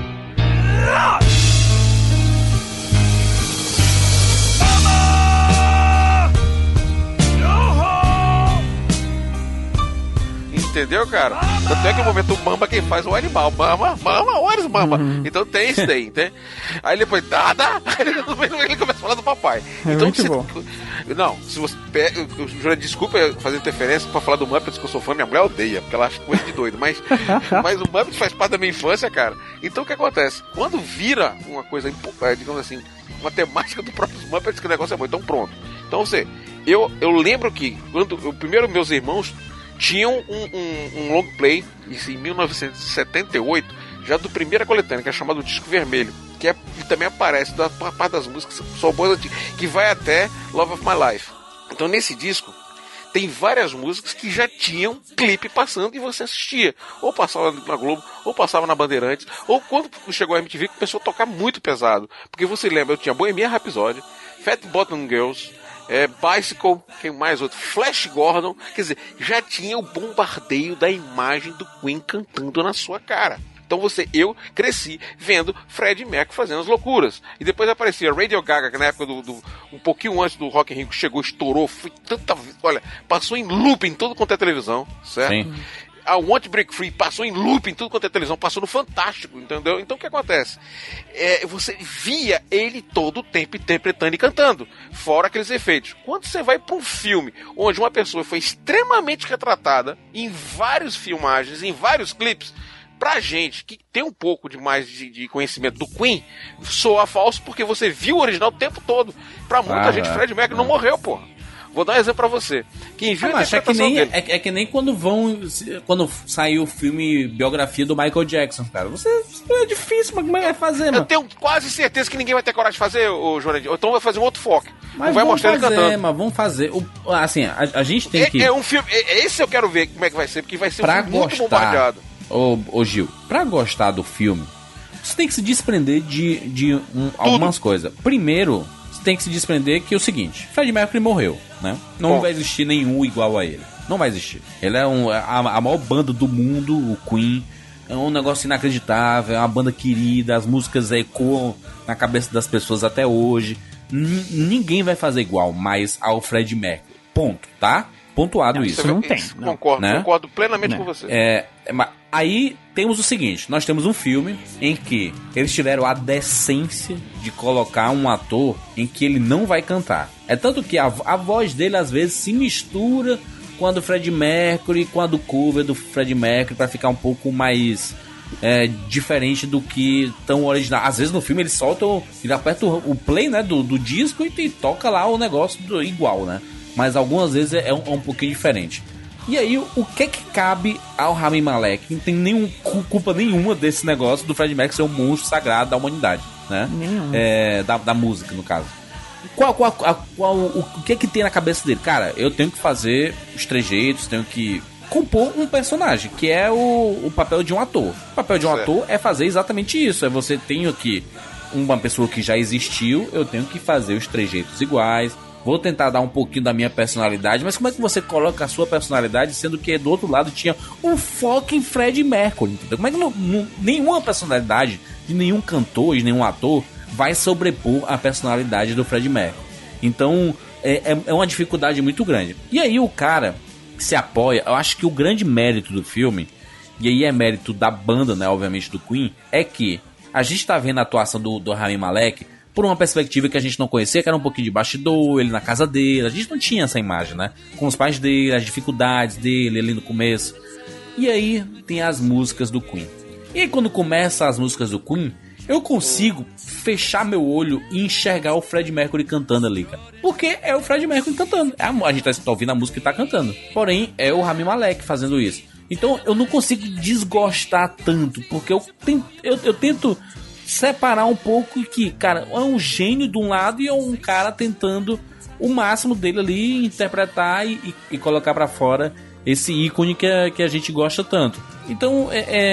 Entendeu, cara? Tanto é que no momento o Mama quem faz o animal. Mama, olha Mama. Então tem isso daí, entende? Aí depois, dada, aí ele começa a falar do papai. Então, muito bom. Não, se você pega. Desculpa fazer interferência pra falar do Muppets, que eu sou fã, minha mulher odeia, porque ela acha coisa de doido. Mas o Muppets faz parte da minha infância, cara. Então o que acontece? Quando vira uma coisa, digamos assim, uma temática do próprio Muppets, que o negócio é bom, então pronto. Então eu lembro que quando primeiro meus irmãos tinham um long play, isso em 1978, já do primeira coletânea, que é chamado Disco Vermelho, que também aparece da parte das músicas, só boas antigas, que vai até Love of My Life. Então nesse disco tem várias músicas que já tinham clipe passando e você assistia, ou passava na Globo, ou passava na Bandeirantes, ou quando chegou a MTV começou a tocar muito pesado, porque você lembra, eu tinha Bohemian Rhapsody, Fat Bottom Girls, Bicycle, quem mais outro? Flash Gordon, quer dizer, já tinha o bombardeio da imagem do Queen cantando na sua cara. Então eu cresci vendo Fred Mercury fazendo as loucuras. E depois aparecia Radio Gaga, que na época um pouquinho antes do Rock in Rio chegou, estourou, passou em loop em tudo quanto é televisão, certo? Sim. A Want to Break Free passou em loop em tudo quanto é televisão, passou no Fantástico, entendeu? Então o que acontece? Você via ele todo o tempo interpretando e cantando, fora aqueles efeitos. Quando você vai para um filme onde uma pessoa foi extremamente retratada em várias filmagens, em vários clipes, pra gente que tem um pouco de mais de conhecimento do Queen, soa falso porque você viu o original o tempo todo. Pra muita gente, Fred Mercury não morreu, porra. Vou dar um exemplo pra você. Quem viu é que nem quando saiu o filme biografia do Michael Jackson, cara. É difícil, mas como é que vai fazer, mano? Eu tenho quase certeza que ninguém vai ter coragem de fazer, ô Jurandir. Então vai fazer um outro foco. Não vai mostrar ele cantando. Mas vamos fazer. Assim, a gente tem que... É um filme... Esse eu quero ver como é que vai ser, porque vai ser um filme muito bombardeado. Ô Gil, pra gostar do filme, você tem que se desprender de algumas coisas. Primeiro... tem que se desprender que é o seguinte: Fred Mercury morreu, né? Não vai existir nenhum igual a ele. Não vai existir. Ele é a maior banda do mundo, o Queen. É um negócio inacreditável, é uma banda querida, as músicas ecoam na cabeça das pessoas até hoje. ninguém vai fazer igual mais ao Freddie Mercury. Ponto, tá? Pontuado isso. Não tem. Concordo plenamente com você. Aí temos o seguinte, nós temos um filme em que eles tiveram a decência de colocar um ator em que ele não vai cantar. É tanto que a voz dele às vezes se mistura com a do Freddie Mercury, com a do cover do Freddie Mercury, pra ficar um pouco mais diferente do que tão original. Às vezes no filme eles soltam, ele aperta o play, né, do disco e toca lá o negócio igual, né? Mas algumas vezes é um pouquinho diferente. E aí, o que cabe ao Rami Malek? Não tem culpa nenhuma desse negócio do Freddie Mercury ser um monstro sagrado da humanidade, né? Da música, no caso. O que tem na cabeça dele? Cara, eu tenho que fazer os trejeitos, tenho que compor um personagem, que é o papel de um ator. O papel de um ator é fazer exatamente isso. É você tem aqui uma pessoa que já existiu, eu tenho que fazer os trejeitos iguais. Vou tentar dar um pouquinho da minha personalidade, mas como é que você coloca a sua personalidade, sendo que do outro lado tinha um fucking Freddie Mercury, entendeu? Como é que nenhuma personalidade de nenhum cantor, de nenhum ator vai sobrepor a personalidade do Freddie Mercury? Então, é uma dificuldade muito grande. E aí o cara se apoia, eu acho que o grande mérito do filme, e aí é mérito da banda, né, obviamente do Queen, é que a gente tá vendo a atuação do Rami Malek por uma perspectiva que a gente não conhecia, que era um pouquinho de bastidor, ele na casa dele, a gente não tinha essa imagem, né? Com os pais dele, as dificuldades dele ali no começo. E aí tem as músicas do Queen. E aí quando começa as músicas do Queen, eu consigo fechar meu olho e enxergar o Freddie Mercury cantando ali, cara. Porque é o Freddie Mercury cantando. A gente tá ouvindo a música e tá cantando. Porém, é o Rami Malek fazendo isso. Então eu não consigo desgostar tanto, porque eu tento separar um pouco que, cara, é um gênio de um lado e é um cara tentando o máximo dele ali interpretar e colocar pra fora esse ícone que a gente gosta tanto. Então,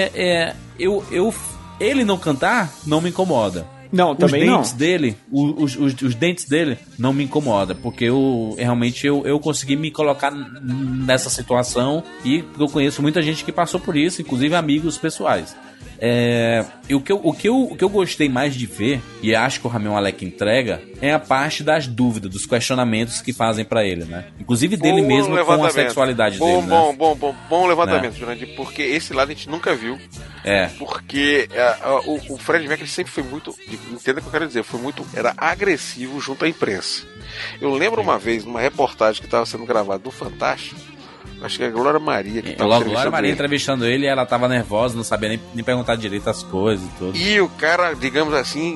ele não cantar não me incomoda. Não, também não. Os dentes dele não me incomoda, porque realmente eu consegui me colocar nessa situação e eu conheço muita gente que passou por isso, inclusive amigos pessoais. E o que eu gostei mais de ver, e acho que o Rami Malek entrega, é a parte das dúvidas, dos questionamentos que fazem pra ele, né? Inclusive dele mesmo com a sexualidade dele, né? Bom levantamento, Jurandir, porque esse lado a gente nunca viu. Porque o Freddie Mercury sempre foi muito, entenda o que eu quero dizer, era agressivo junto à imprensa. Eu lembro uma vez, numa reportagem que estava sendo gravada do Fantástico, acho que é a Glória Maria que tava entrevistando ele, ela tava nervosa, não sabia nem perguntar direito as coisas e tudo. E o cara, digamos assim,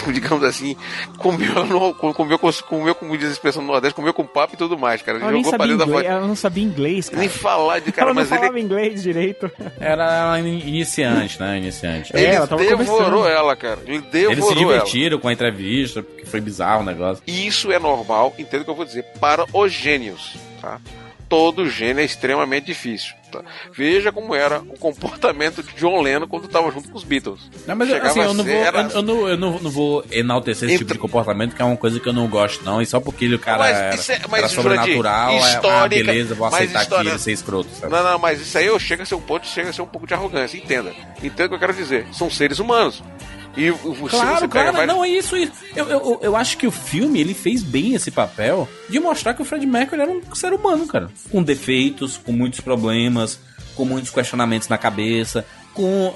comeu como diz a expressão no Nordeste, comeu com papo e tudo mais, cara. Ela jogou pra dentro da voz. Ela não sabia inglês, cara. Nem falar de cara, ela não falava inglês direito. Era iniciante, né? Iniciante. Ele devorou ela, cara. Eles se divertiram com a entrevista, porque foi bizarro o negócio. E isso é normal, entendo o que eu vou dizer, para os gênios, tá? Todo gênio é extremamente difícil, tá? Veja como era o comportamento de John Lennon quando estava junto com os Beatles. Não, mas assim, eu não vou enaltecer esse tipo de comportamento, que é uma coisa que eu não gosto, não. E só porque o cara era sobrenatural, beleza, vou aceitar que ele ser escroto, sabe? Não, mas isso aí chega a ser um pouco de arrogância, entenda o que eu quero dizer. São seres humanos. E claro, não é isso. Eu acho que o filme, ele fez bem esse papel de mostrar que o Freddie Mercury era um ser humano, cara. Com defeitos, com muitos problemas, com muitos questionamentos na cabeça, com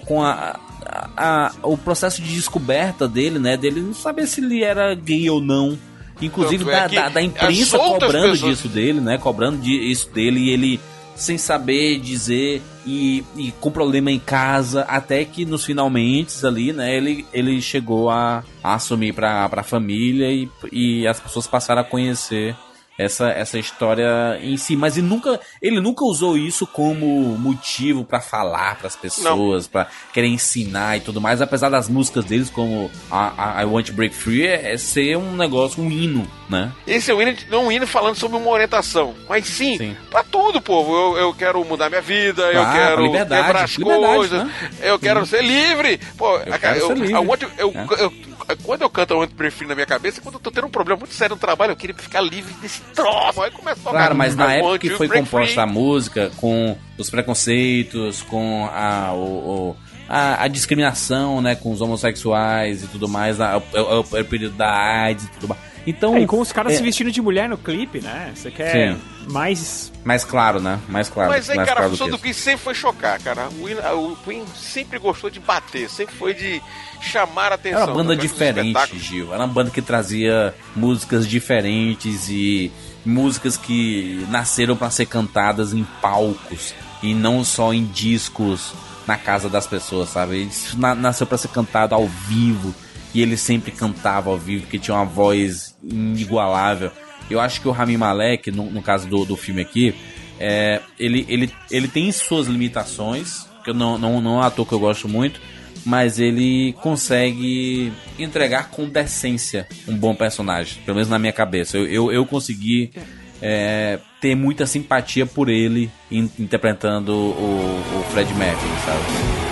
o processo de descoberta dele, né? Dele não saber se ele era gay ou não. Inclusive da imprensa cobrando disso dele, né? Cobrando isso dele e ele sem saber dizer e com problema em casa, até que nos finalmente ali, né, ele chegou a assumir pra família e as pessoas passaram a conhecer essa história em si, mas ele nunca usou isso como motivo pra falar pras pessoas, pra querer ensinar e tudo mais, apesar das músicas deles, como I Want to Break Free, é ser um negócio, um hino, né? Esse é um hino, não um hino falando sobre uma orientação, mas sim. Pra tudo, povo. Eu quero mudar minha vida, eu quero quebrar as coisas, né? Eu quero ser livre. Pô, eu quero ser livre. Quando eu canto I Want to Break Free na minha cabeça, quando eu tô tendo um problema muito sério no trabalho, eu queria ficar livre desse troço. Aí começa a tocar. Claro, mas na época que foi composta a música, com os preconceitos, com a discriminação, né, com os homossexuais e tudo mais, o período da AIDS e tudo mais. Então, e com os caras se vestindo de mulher no clipe, né? Você quer mais claro, né? Mais claro. Mas aí, mais cara, claro a função do Queen sempre foi chocar, cara. O Queen sempre gostou de bater, sempre foi de chamar a atenção. Era uma banda diferente, Gil. Era uma banda que trazia músicas diferentes e músicas que nasceram para ser cantadas em palcos e não só em discos na casa das pessoas, sabe? Isso nasceu para ser cantado ao vivo. E ele sempre cantava ao vivo, porque tinha uma voz inigualável. Eu acho que o Rami Malek, no caso do filme aqui, ele tem suas limitações, que eu não é à toa que eu gosto muito, mas ele consegue entregar com decência um bom personagem, pelo menos na minha cabeça. Eu consegui ter muita simpatia por ele interpretando o Fred Mercury, sabe?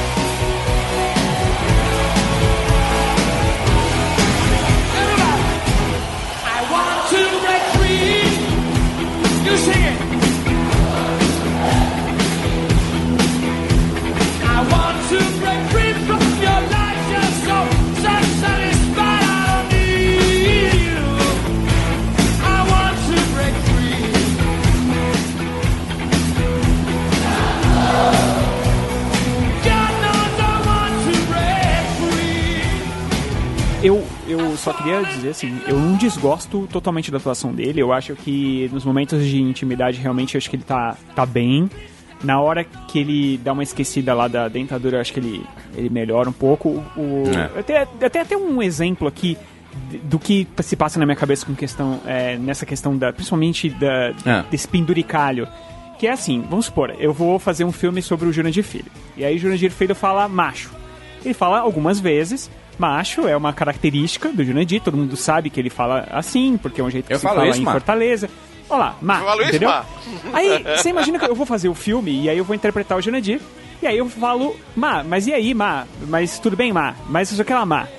Eu só queria dizer assim, eu não desgosto totalmente da atuação dele. Eu acho que nos momentos de intimidade realmente eu acho que ele tá bem. Na hora que ele dá uma esquecida lá da dentadura, eu acho que ele melhora um pouco. Até um exemplo aqui do que se passa na minha cabeça com questão, nessa questão principalmente desse penduricalho. Que é assim, vamos supor, eu vou fazer um filme sobre o Jurandir Filho. E aí o Jurandir Filho fala macho. Ele fala algumas vezes. Macho é uma característica do Jurandir, todo mundo sabe que ele fala assim, porque é um jeito que se fala em Fortaleza. Olha lá, entendeu? Aí, você imagina que eu vou fazer o filme e aí eu vou interpretar o Jurandir, e aí eu falo, mas e aí, mas tudo bem, mas isso aqui é lá,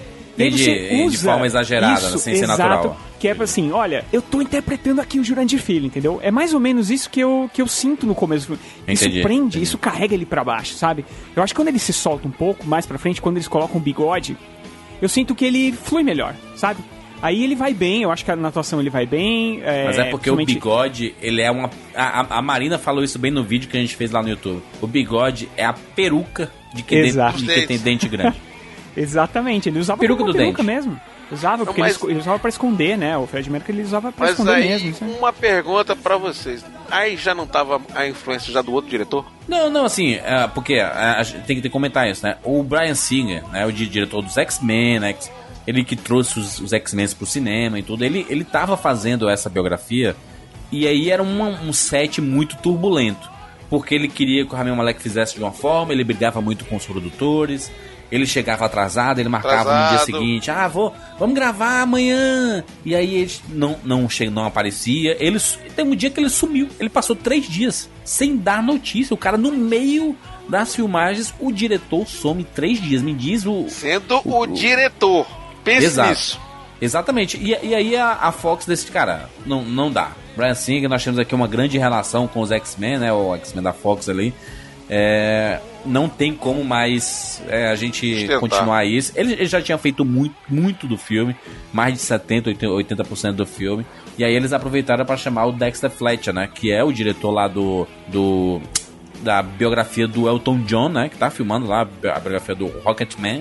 de forma exagerada, isso, sem ser natural. Que é assim, olha, eu tô interpretando aqui o Jurandir Filho, entendeu? É mais ou menos isso que eu sinto no começo. Isso prende, isso carrega ele pra baixo, sabe? Eu acho que quando ele se solta um pouco mais pra frente, quando eles colocam um bigode, eu sinto que ele flui melhor, sabe? Aí ele vai bem, eu acho que na atuação ele vai bem. Mas é porque o bigode, ele é uma... A Marina falou isso bem no vídeo que a gente fez lá no YouTube. O bigode é a peruca de quem tem dente grande. Exatamente, ele usava peruca mesmo. Usava, porque ele usava pra esconder, né? O Fred Mercury ele usava pra esconder mesmo. Sabe? Uma pergunta pra vocês. Aí já não tava a influência já do outro diretor? Não, assim, porque a gente tem que comentar isso, né? O Bryan Singer, né, o diretor dos X-Men, né, ele que trouxe os X-Men pro cinema e tudo, ele tava fazendo essa biografia e aí era um set muito turbulento, porque ele queria que o Rami Malek fizesse de uma forma, ele brigava muito com os produtores, ele chegava atrasado, ele marcava no dia seguinte, vamos gravar amanhã, e aí ele não aparecia, tem um dia que ele sumiu, ele passou 3 dias sem dar notícia, o cara no meio das filmagens, o diretor some 3 dias, me diz Sendo o diretor, pense nisso. Exatamente, e aí a Fox decide, cara, não dá. Bryan Singer, nós temos aqui uma grande relação com os X-Men, né, o X-Men da Fox ali, não tem como mais a gente continuar isso. Ele já tinha feito muito do filme, mais de 70% do filme, e aí eles aproveitaram para chamar o Dexter Fletcher, né, que é o diretor lá da biografia do Elton John, né, que tá filmando lá a biografia do Rocketman.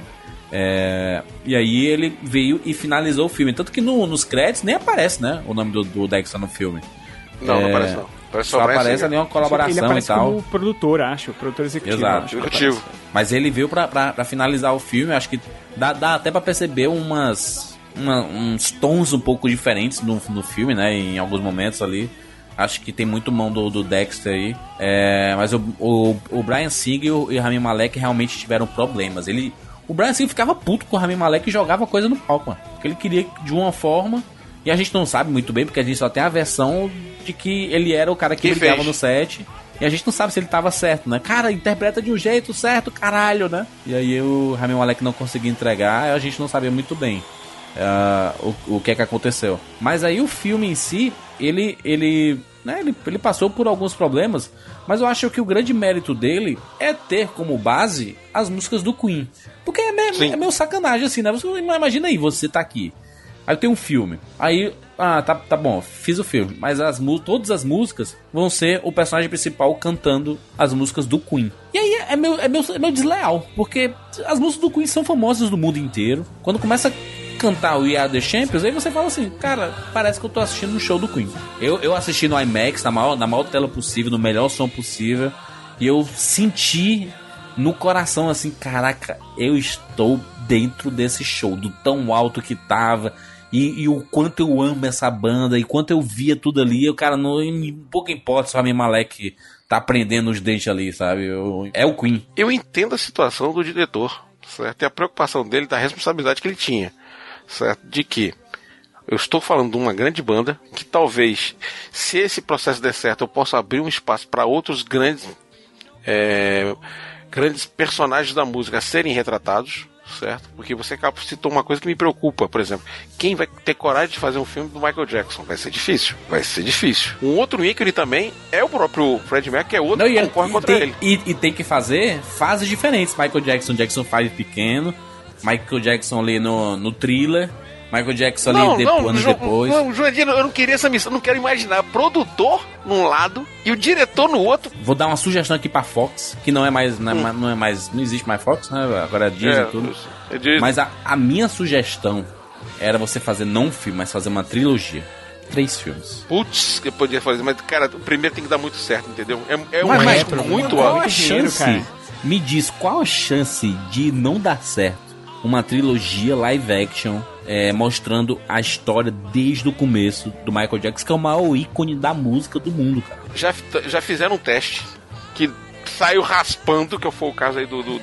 E aí ele veio e finalizou o filme, tanto que nos créditos nem aparece, né, o nome do Dexter no filme. Não aparece não. Só aparece ali uma colaboração e tal. Como produtor, acho. Produtor executivo. Exato. Mas ele veio pra finalizar o filme. Acho que dá até pra perceber uns tons um pouco diferentes no filme, né? Em alguns momentos ali. Acho que tem muito mão do Dexter aí. Mas o Bryan Singer e o Rami Malek realmente tiveram problemas. O Bryan Singer ficava puto com o Rami Malek e jogava coisa no palco, mano. Porque ele queria de uma forma... E a gente não sabe muito bem, porque a gente só tem a versão de que ele era o cara que brigava no set. E a gente não sabe se ele tava certo, né? Cara, interpreta de um jeito certo, caralho, né? E aí o Rami Malek não conseguia entregar, a gente não sabia muito bem o que é que aconteceu. Mas aí o filme em si, ele né? Ele passou por alguns problemas, mas eu acho que o grande mérito dele é ter como base as músicas do Queen. Porque é meio sacanagem, assim, né? Você imagina aí, você tá aqui, aí tem um filme, aí, tá bom, fiz o filme, mas todas as músicas vão ser o personagem principal cantando as músicas do Queen. E aí é meio desleal, porque as músicas do Queen são famosas no mundo inteiro. Quando começa a cantar o We Are The Champions, aí você fala assim, cara, parece que eu tô assistindo um show do Queen. Eu assisti no IMAX, na maior tela possível, no melhor som possível, e eu senti no coração assim, caraca, eu estou dentro desse show, do tão alto que tava, e o quanto eu amo essa banda, e quanto eu via tudo ali, pouco importa se o Rami Malek tá prendendo os dentes ali, sabe? É o Queen. Eu entendo a situação do diretor, certo? E a preocupação dele, da responsabilidade que ele tinha, certo? De que eu estou falando de uma grande banda, que talvez, se esse processo der certo, eu possa abrir um espaço para outros grandes personagens da música serem retratados, certo? Porque você citou uma coisa que me preocupa, por exemplo, quem vai ter coragem de fazer um filme do Michael Jackson? Vai ser difícil. Um outro ícone também é o próprio Freddie Mercury, que é outro que concorre contra ele. E tem que fazer fases diferentes. Michael Jackson 5 pequeno, Michael Jackson ali no Thriller, Michael Jackson ali anos depois. Não, Jurandir, eu não queria essa missão, não quero imaginar produtor num lado e o diretor no outro. Vou dar uma sugestão aqui pra Fox, que não existe mais Fox, né? Agora é Disney e tudo. Mas a minha sugestão era você fazer não um filme, mas fazer uma trilogia. 3 filmes. Putz, que eu podia fazer, mas cara, o primeiro tem que dar muito certo, entendeu? É um risco muito alto. Qual a chance? Me diz, qual a chance de não dar certo uma trilogia live action mostrando a história desde o começo do Michael Jackson, que é o maior ícone da música do mundo, cara? Já fizeram um teste que saiu raspando, que foi o caso aí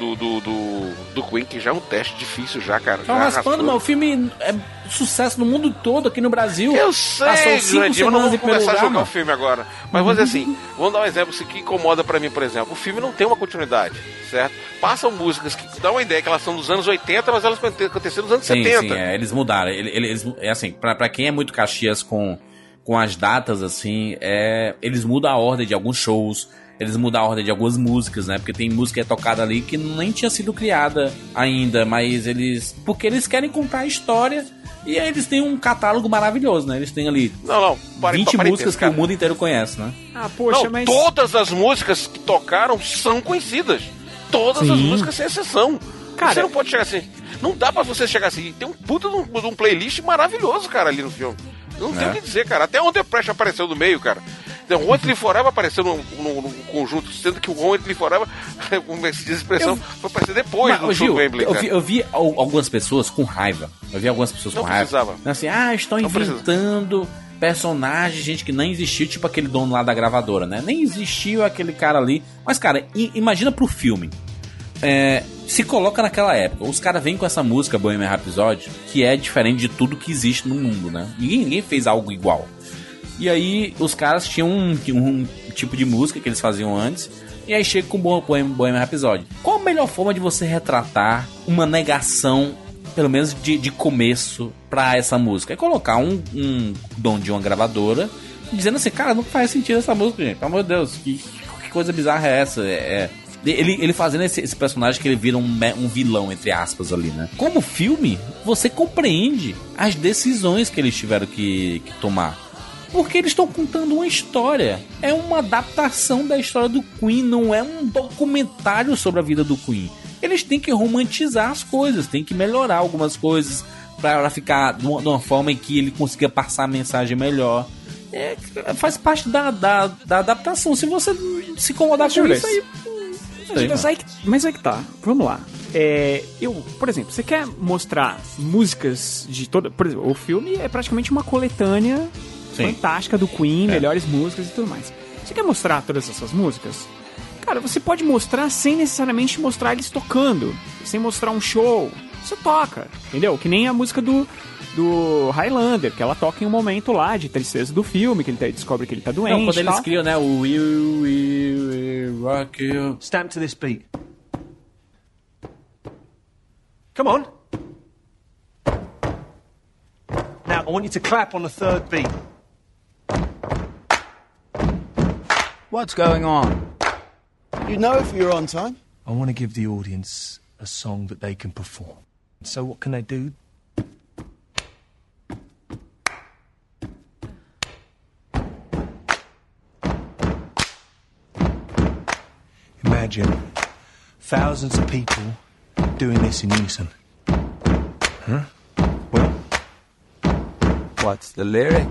do Queen, que já é um teste difícil já, cara. Tá raspando, mas o filme é sucesso no mundo todo, aqui no Brasil. Eu sei, passou 5 semanas vamos começar a jogar o filme agora. Mas vou dizer assim, vamos dar um exemplo que incomoda pra mim, por exemplo. O filme não tem uma continuidade, certo? Passam músicas que dão uma ideia que elas são dos anos 80, mas elas aconteceram nos anos 70. Sim, eles mudaram. Eles assim, pra quem é muito Caxias com as datas, assim, eles mudam a ordem de alguns shows. Eles mudam a ordem de algumas músicas, né? Porque tem música que é tocada ali que nem tinha sido criada ainda, mas porque eles querem contar a história, e aí eles têm um catálogo maravilhoso, né? Eles têm ali 20 músicas que o mundo inteiro conhece, né? Mas todas as músicas que tocaram são conhecidas. Todas as músicas, sem exceção. Cara, você não pode chegar assim. Não dá pra você chegar assim. Tem um puta de um playlist maravilhoso, cara, ali no filme. Não tem o que dizer, cara. Até o The Pressure apareceu no meio, cara. Então, o One Tree Forever apareceu no conjunto, sendo que o One Tree Forever, como se diz a expressão, foi aparecer depois do show do Wembley. Eu vi algumas pessoas com raiva. Precisava. Assim, estão inventando personagens, gente que nem existiu, tipo aquele dono lá da gravadora, né? Nem existiu aquele cara ali. Mas, cara, imagina pro filme. Se coloca naquela época, os caras vêm com essa música Bohemian Rhapsody, que é diferente de tudo que existe no mundo, né? Ninguém fez algo igual. E aí os caras tinham um tipo de música que eles faziam antes, e aí chega com o Bohemian Rhapsody. Qual a melhor forma de você retratar uma negação, pelo menos de começo, pra essa música? É colocar um dono de uma gravadora dizendo assim, cara, não faz sentido essa música, gente, pelo amor de Deus, que coisa bizarra é essa? Ele fazendo esse personagem que ele vira um vilão, entre aspas, ali, né? Como filme, você compreende as decisões que eles tiveram que tomar. Porque eles estão contando uma história. É uma adaptação da história do Queen, não é um documentário sobre a vida do Queen. Eles têm que romantizar as coisas, têm que melhorar algumas coisas pra ficar de uma forma em que ele consiga passar a mensagem melhor. Faz parte da adaptação. Se você se incomodar com isso aí... Mas aí que tá, vamos lá. Por exemplo, você quer mostrar músicas de toda... Por exemplo, o filme é praticamente uma coletânea fantástica do Queen, melhores músicas e tudo mais. Você quer mostrar todas essas músicas? Cara, você pode mostrar sem necessariamente mostrar eles tocando, sem mostrar um show. Você toca, entendeu? Que nem a música do Highlander, que ela toca em um momento lá de tristeza do filme, que ele descobre que ele tá doente. Não, quando eles criam, né, o We Rock You. Stamp to this beat. Come on. Now, I want you to clap on the third beat. What's going on? You know if you're on time? I want to give the audience a song that they can perform. So what can they do? Imagine thousands of people doing this in unison. Huh? Well, What's the lyric?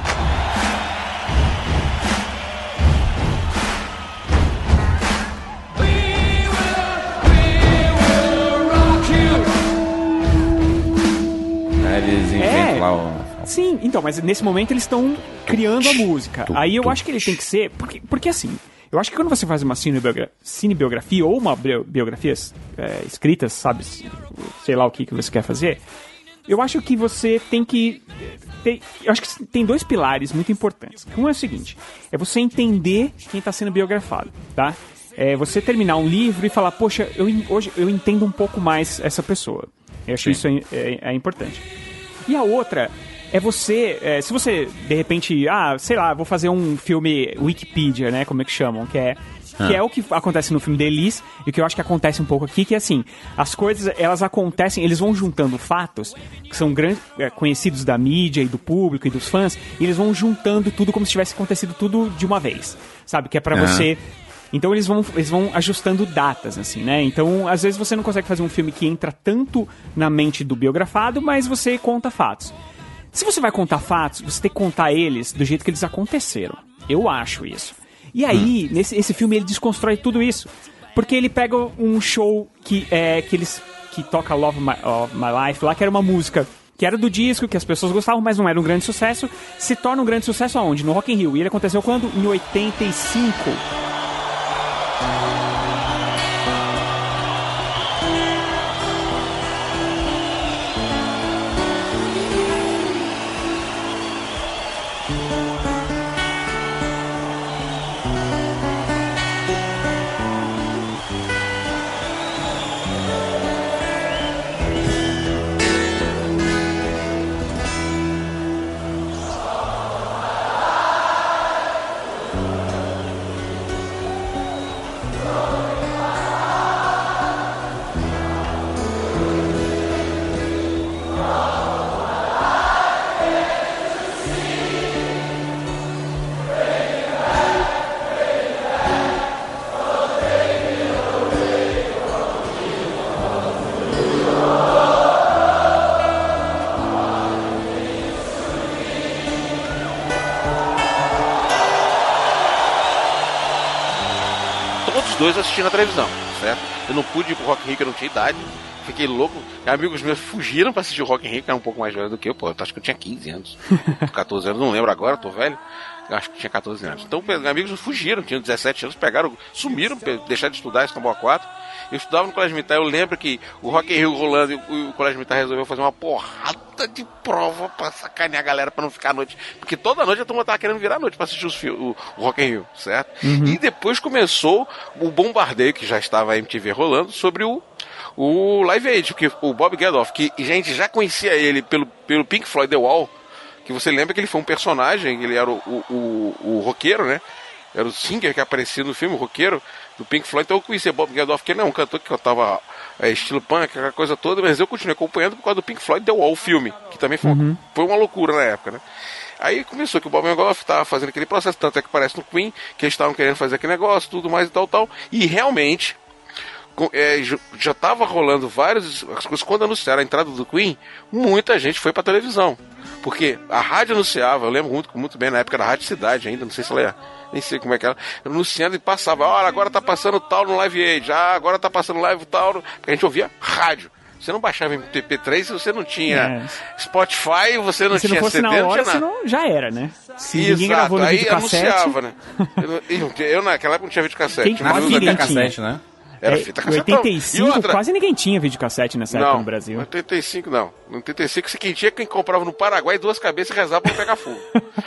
Eles inventam lá o... Sim, então, mas nesse momento eles estão criando a música. Aí eu acho que ele tem que ser... Porque assim, eu acho que quando você faz uma cinebiografia ou uma biografia escrita, sabe, sei lá o que você quer fazer, eu acho que você tem que... eu acho que tem dois pilares muito importantes. Um é o seguinte, é você entender quem está sendo biografado, tá? É você terminar um livro e falar, poxa, hoje eu entendo um pouco mais essa pessoa. Eu acho isso é importante. E a outra é você, se você, de repente, sei lá, vou fazer um filme Wikipedia, né, como é que chamam, que é o que acontece no filme The Elise, e que eu acho que acontece um pouco aqui, que é assim, as coisas, elas acontecem, eles vão juntando fatos, que são grandes, conhecidos da mídia e do público e dos fãs, e eles vão juntando tudo como se tivesse acontecido tudo de uma vez, sabe, que é pra você... Então eles vão ajustando datas, assim, né? Então, às vezes você não consegue fazer um filme que entra tanto na mente do biografado, mas você conta fatos. Se você vai contar fatos, você tem que contar eles do jeito que eles aconteceram. Eu acho isso. E aí, esse filme, ele desconstrói tudo isso. Porque ele pega um show que toca Love of My Life lá, que era uma música que era do disco, que as pessoas gostavam, mas não era um grande sucesso. Se torna um grande sucesso aonde? No Rock in Rio. E ele aconteceu quando? Em 85. Dois assistindo na televisão, certo? Eu não pude ir pro Rock in Rio, que eu não tinha idade. Fiquei louco. Amigos meus fugiram pra assistir o Rock in Rio, que era um pouco mais velho do que eu. Pô, eu acho que eu tinha 15 anos. 14 anos, não lembro agora, tô velho. Eu acho que tinha 14 anos. Então, amigos fugiram, tinham 17 anos, sumiram, deixaram de estudar, Escambau 4. Eu estudava no Colégio Militar, eu lembro que o Rock in Rio rolando e o Colégio Militar resolveu fazer uma porrada de prova pra sacanear a galera pra não ficar à noite. Porque toda noite a turma tava querendo virar à noite pra assistir o Rock in Rio, certo? E depois começou o bombardeio, que já estava a MTV rolando, sobre o Live Aid, porque o Bob Geldof, que a gente já conhecia ele pelo Pink Floyd The Wall, que você lembra que ele foi um personagem, ele era o roqueiro, né? Era o singer que aparecia no filme, o roqueiro do Pink Floyd. Então eu conhecia Bob Geldof, que ele é um cantor que cantava estilo punk, aquela coisa toda, mas eu continuei acompanhando por causa do Pink Floyd The Wall, o filme, que também foi uma loucura na época, né? Aí começou que o Bob Geldof estava fazendo aquele processo, tanto é que parece no Queen, que eles estavam querendo fazer aquele negócio, tudo mais e tal, e realmente já estava rolando várias coisas. Quando anunciaram a entrada do Queen, muita gente foi pra televisão, porque a rádio anunciava, eu lembro muito bem na época da Rádio Cidade ainda, não sei se ela nem sei como é que era, anunciando e passava, olha, agora tá passando tal no Live Aid, agora tá passando live tal, porque a gente ouvia rádio. Você não baixava MP3 se você não tinha Spotify, você não tinha CD, na hora, não tinha nada. Senão já era, né? Se ninguém gravou no videocassete... anunciava, né? Eu naquela época não tinha videocassete. Quase ninguém tinha, né? Era fita cassete. Em 85, quase ninguém tinha videocassete nessa época no Brasil. Em 85 não. Em 85, quem tinha, quem comprava no Paraguai, 2 cabeças e rezava pra pegar fogo.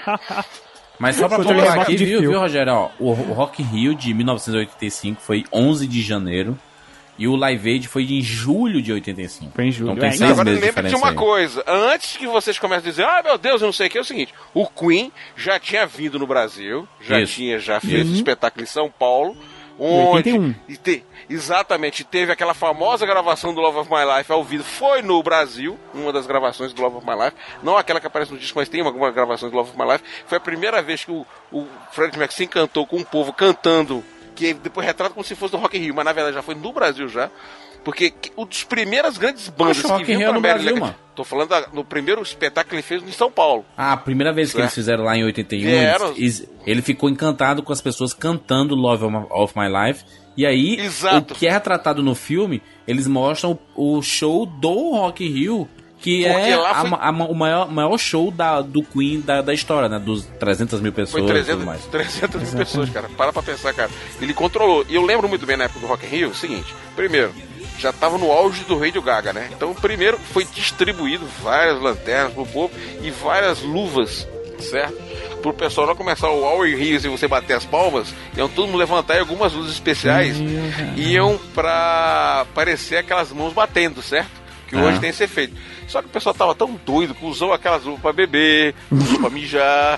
Mas só pra pontuar aqui, viu, Rogério? Ó, o Rock in Rio de 1985 foi 11 de janeiro. E o Live Aid foi em julho de 85. Foi em julho. Então tem 6 Agora meses de lembre de diferença uma aí. coisa. Antes que vocês comecem a dizer, ah, meu Deus, eu não sei o que, é o seguinte. O Queen já tinha vindo no Brasil, já fez um espetáculo em São Paulo, onde... 81. Exatamente, teve aquela famosa gravação do Love of My Life ao vivo, foi no Brasil, uma das gravações do Love of My Life, não aquela que aparece no disco, mas tem alguma gravação do Love of My Life. Foi a primeira vez que o Freddie Mercury se encantou com o povo cantando, que depois retrata como se fosse no Rock in Rio, mas na verdade já foi no Brasil já. Porque uma das primeiras grandes bandas que vinham pra América... Brasil, tô falando no primeiro espetáculo que ele fez em São Paulo. A primeira vez que eles fizeram lá em 81, ele ficou encantado com as pessoas cantando Love of My Life. E aí, o que é retratado no filme, eles mostram o show do Rock in Rio, que porque o maior show do Queen da história, né? Dos 300 mil pessoas. Foi 300 mil pessoas, cara. Para pra pensar, cara. Ele controlou. E eu lembro muito bem na época do Rock in Rio o seguinte. Primeiro, já tava no auge do Radio Gaga, né? Então, primeiro foi distribuído várias lanternas pro povo e várias luvas, certo? Pro pessoal não começar o All in Rio e você bater as palmas, iam todo mundo levantar e algumas luzes especiais iam pra parecer aquelas mãos batendo, certo? Que hoje tem esse efeito. Só que o pessoal tava tão doido que usou aquelas luvas pra beber, usou pra mijar,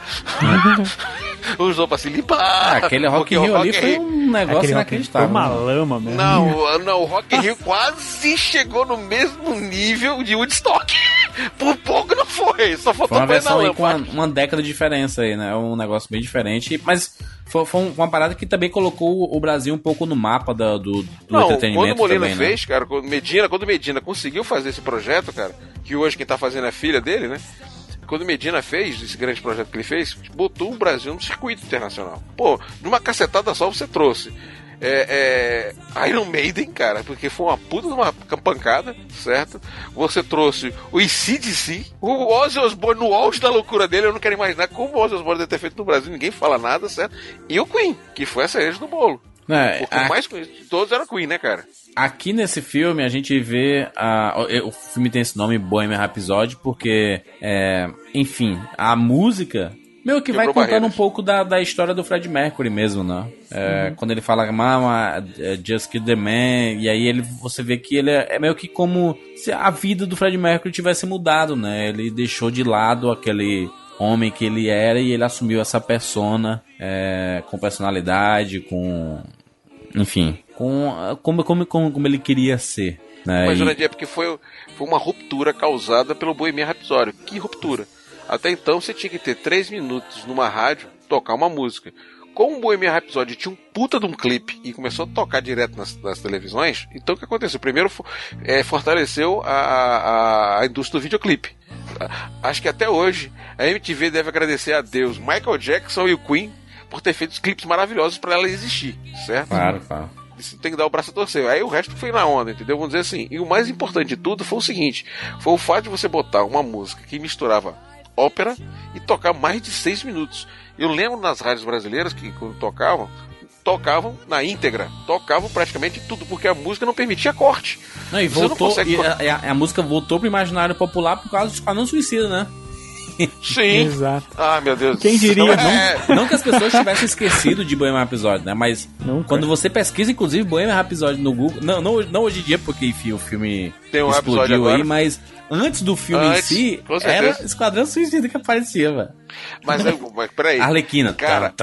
usou pra se limpar. Aquele Rock in Rio ali foi um negócio inacreditável. Foi uma lama mesmo. Não, o Rock in Rio quase chegou no mesmo nível de Woodstock. Por pouco não foi, só faltou uma versão aí com uma década de diferença aí, né? Um negócio bem diferente, mas foi uma parada que também colocou o Brasil um pouco no mapa do entretenimento. Quando o Molina também, fez, né? Cara, quando Medina conseguiu fazer esse projeto, cara, que hoje quem tá fazendo é a filha dele, né? Quando Medina fez esse grande projeto que ele fez, botou o Brasil no circuito internacional. Pô, numa cacetada só você trouxe Iron Maiden, cara, porque foi uma puta de uma pancada, certo? Você trouxe o AC/DC, o Ozzy Osbourne no auge da loucura dele, eu não quero imaginar como o Ozzy Osbourne deve ter feito no Brasil, ninguém fala nada, certo? E o Queen, que foi a cereja do bolo. Porque o mais conhecido de todos era o Queen, né, cara? Aqui nesse filme a gente vê o filme tem esse nome Bohemian Rhapsody porque enfim, a música meio que vai contando um pouco da história do Freddie Mercury mesmo, né? Quando ele fala Mama, Just Kill the Man, e aí você vê que ele é meio que como se a vida do Freddie Mercury tivesse mudado, né? Ele deixou de lado aquele homem que ele era e ele assumiu essa persona com personalidade, com... enfim, como ele queria ser, né? Mas, Jurandir, é porque foi uma ruptura causada pelo Bohemian Rhapsody. Que ruptura? Até então você tinha que ter 3 minutos numa rádio, tocar uma música. Como o Bohemian Rhapsody tinha um puta de um clipe e começou a tocar direto nas televisões, então o que aconteceu? Primeiro fortaleceu a indústria do videoclipe. Acho que até hoje a MTV deve agradecer a Deus, Michael Jackson e o Queen por ter feito os clipes maravilhosos para ela existir, certo? Claro. Isso tem que dar o braço a torcer. Aí o resto foi na onda, entendeu? Vamos dizer assim. E o mais importante de tudo foi o seguinte: foi o fato de você botar uma música que misturava ópera e tocar mais de 6 minutos. Eu lembro nas rádios brasileiras que quando tocavam na íntegra, tocavam praticamente tudo, porque a música não permitia corte. Não, e a música voltou pro imaginário popular por causa do Esquadrão Suicida, né? Sim. Exato. Ah, meu Deus. Quem diria? Não que as pessoas tivessem esquecido de Bohemian Rhapsody, né? Mas quando você pesquisa, inclusive, Bohemian Rhapsody no Google, não hoje em dia, porque enfim, o filme tem explodiu aí, mas antes do filme em si, era Esquadrão Suicida que aparecia, velho. Mas peraí. Arlequina. Cara.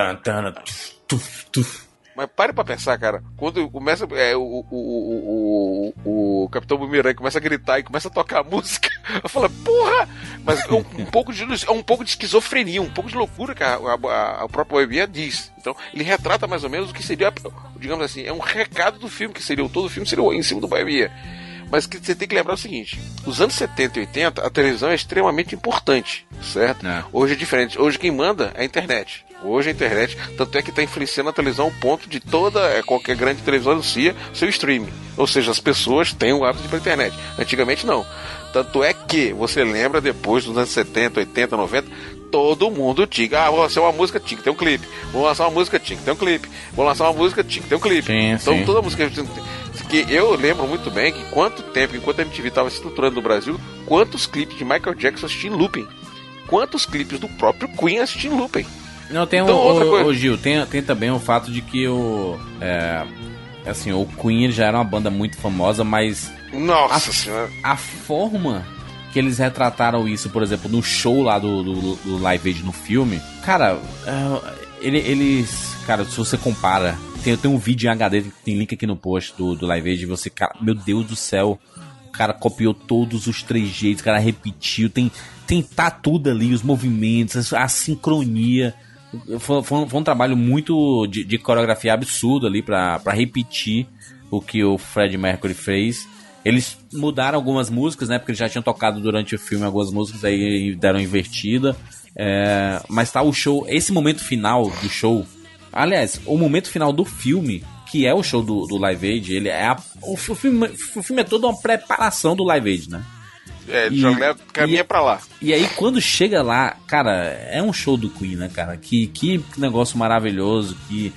Mas pare pra pensar, cara. Quando começa o Capitão Boomerang começa a gritar e começa a tocar a música, eu falo, porra! Mas é um pouco de esquizofrenia, um pouco de loucura que a própria Bohemia diz. Então, ele retrata mais ou menos o que seria, digamos assim, é um recado do filme, que seria todo o filme seria em cima do Bohemia. Mas que você tem que lembrar o seguinte: os anos 70 e 80, a televisão é extremamente importante, certo? Hoje é diferente. Hoje quem manda é a internet. Hoje a internet, tanto é que está influenciando a televisão ao ponto de qualquer grande televisão anuncia seu streaming. Ou seja, as pessoas têm o hábito de ir para a internet. Antigamente não. Tanto é que você lembra depois dos anos 70, 80, 90, todo mundo tinha. Vou lançar uma música, tinha que ter um clipe. Vou lançar uma música, tinha que ter um clipe. Vou lançar uma música, tinha que ter um clipe. Sim, então sim. Toda música. Que eu lembro muito bem que enquanto a MTV estava se estruturando no Brasil, quantos clipes de Michael Jackson assisti em looping? Quantos clipes do próprio Queen assisti em looping? Não, tem outra coisa. Gil, tem também o fato de que assim, o Queen já era uma banda muito famosa, mas... Nossa senhora! A forma que eles retrataram isso, por exemplo, no show lá do Live Aid no filme, cara, eles... Cara, se você compara... Tem um vídeo em HD, tem link aqui no post do Live Aid, você... Cara, meu Deus do céu... O cara copiou todos os trejeitos, o cara repetiu, tem tudo ali, os movimentos, a sincronia. Foi um trabalho muito de coreografia absurdo ali pra repetir o que o Freddie Mercury fez. Eles mudaram algumas músicas, né? Porque eles já tinham tocado durante o filme algumas músicas, aí deram invertida. Mas tá o show, esse momento final do show. Aliás, o momento final do filme, que é o show do Live Aid, ele é o filme é toda uma preparação do Live Aid, né? Caminha pra lá. E aí, quando chega lá, cara, é um show do Queen, né, cara? Que negócio maravilhoso.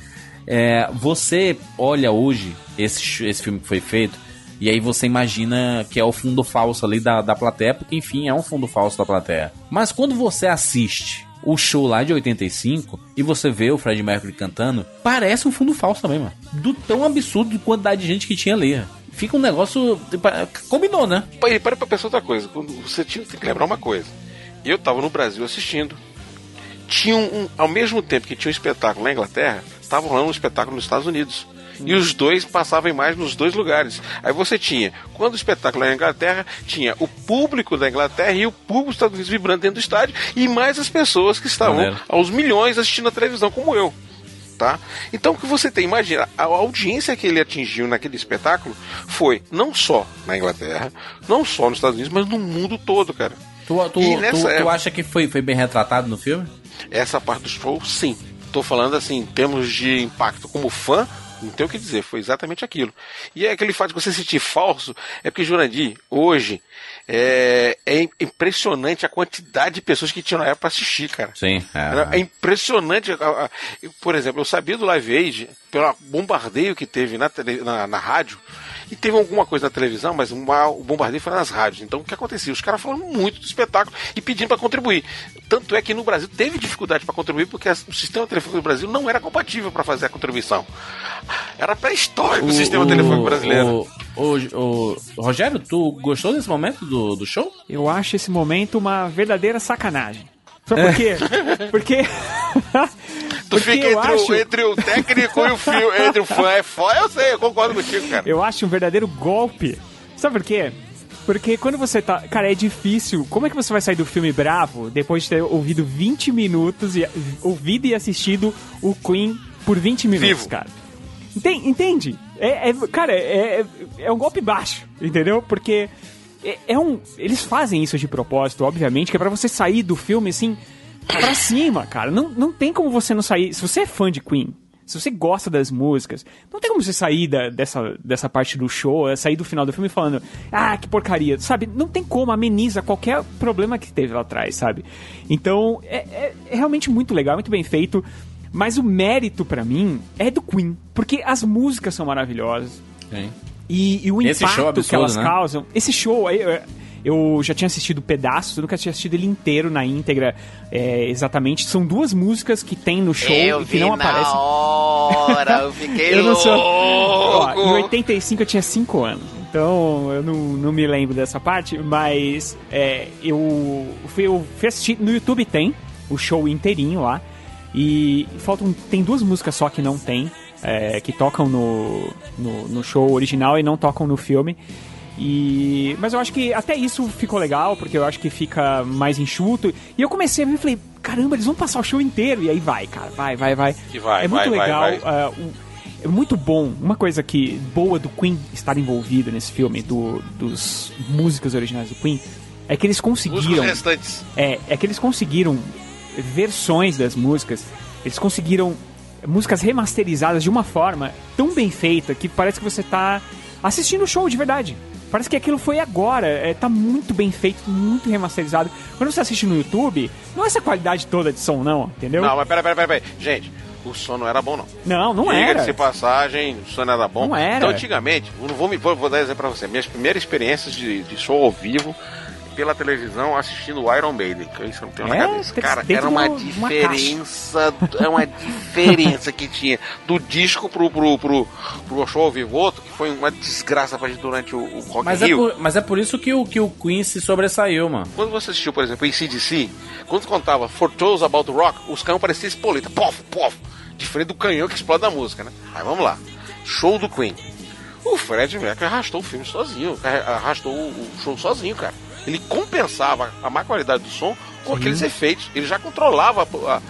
Você olha hoje esse filme que foi feito, e aí você imagina que é o fundo falso ali da plateia, porque, enfim, é um fundo falso da plateia. Mas quando você assiste o show lá de 85 e você vê o Freddie Mercury cantando, parece um fundo falso também, mano. Do tão absurdo de quantidade de gente que tinha ali. Fica um negócio... Combinou, né? E para pra pensar outra coisa. Quando você tem que lembrar uma coisa. Eu tava no Brasil assistindo. Tinha ao mesmo tempo que tinha um espetáculo na Inglaterra, tava rolando um espetáculo nos Estados Unidos. E os dois passavam imagens nos dois lugares. Aí você tinha, quando o espetáculo era na Inglaterra, tinha o público da Inglaterra e o público dos Estados Unidos vibrando dentro do estádio, e mais as pessoas que estavam aos milhões assistindo a televisão, como eu. Tá? Então o que você tem, imagina, a audiência que ele atingiu naquele espetáculo foi não só na Inglaterra, não só nos Estados Unidos, mas no mundo todo, cara. Tu acha que foi bem retratado no filme? Essa parte do show, sim. Tô falando assim, em termos de impacto como fã, não tem o que dizer, foi exatamente aquilo. E é aquele fato de você sentir falso, é porque, Jurandir, hoje é impressionante a quantidade de pessoas que tinham na época pra assistir, cara. Sim. É impressionante. Por exemplo, eu sabia do Live Aid pelo bombardeio que teve na rádio, e teve alguma coisa na televisão, mas o bombardeio foi nas rádios. Então o que acontecia? Os caras falando muito do espetáculo e pedindo para contribuir. Tanto é que no Brasil teve dificuldade para contribuir, porque o sistema telefônico do Brasil não era compatível para fazer a contribuição. Era pré-histórico o sistema telefônico brasileiro. Rogério, tu gostou desse momento do show? Eu acho esse momento uma verdadeira sacanagem. Sabe por quê? Porque... Tu fica entre o técnico e o fio, entre o fã é foda, eu sei, eu concordo contigo, cara. Eu acho um verdadeiro golpe. Sabe por quê? Porque quando você tá... Cara, é difícil. Como é que você vai sair do filme bravo depois de ter ouvido 20 minutos e ouvido e assistido o Queen por 20 minutos, vivo, cara? Entende? Cara, é um golpe baixo, entendeu? Porque eles fazem isso de propósito, obviamente, que é pra você sair do filme, assim, pra cima, cara. Não tem como você não sair... Se você é fã de Queen, se você gosta das músicas, não tem como você sair dessa parte do show, sair do final do filme falando, que porcaria, sabe? Não tem como, ameniza qualquer problema que teve lá atrás, sabe? Então, é realmente muito legal, muito bem feito. Mas o mérito, pra mim, é do Queen. Porque as músicas são maravilhosas. Sim. E o impacto absurdo, que elas causam... Esse show... Eu já tinha assistido pedaços, eu nunca tinha assistido ele inteiro na íntegra, exatamente. São 2 músicas que tem no show e que não aparecem. Eu fiquei louco! Em 85 eu tinha 5 anos, então eu não me lembro dessa parte, mas eu fui assistir, no YouTube tem o show inteirinho lá, e tem 2 músicas só que não tem, que tocam no show original e não tocam no filme. Mas eu acho que até isso ficou legal, porque eu acho que fica mais enxuto. E eu comecei a ver e falei, caramba, eles vão passar o show inteiro. E aí vai, cara, vai. É muito legal. É muito bom. Uma coisa boa do Queen estar envolvido nesse filme, dos músicas originais do Queen, é que eles conseguiram... restantes. É que eles conseguiram versões das músicas. Eles conseguiram músicas remasterizadas de uma forma tão bem feita que parece que você tá assistindo o show de verdade. Parece que aquilo foi agora, tá muito bem feito, muito remasterizado. Quando você assiste no YouTube, não é essa qualidade toda de som, não, entendeu? Não, mas peraí. Gente, o som não era bom, não. Não era. Diga-se passagem, o som não era bom. Não era. Então, antigamente, vou dar exemplo pra você. Minhas primeiras experiências de show ao vivo, pela televisão assistindo o Iron Maiden, que isso não tem na cabeça. Cara, era uma diferença, que tinha do disco pro show ao vivo outro, que foi uma desgraça pra gente durante o Rock in Rio. Mas é por isso que o Queen se sobressaiu, mano. Quando você assistiu, por exemplo, em AC/DC, quando contava For Those About the Rock, os canhões pareciam espoleta, pof, diferente do canhão que explode a música, né? Aí vamos lá, show do Queen. O Fred Mercury arrastou o filme sozinho, arrastou o show sozinho, cara. Ele compensava a má qualidade do som com aqueles efeitos. Ele já controlava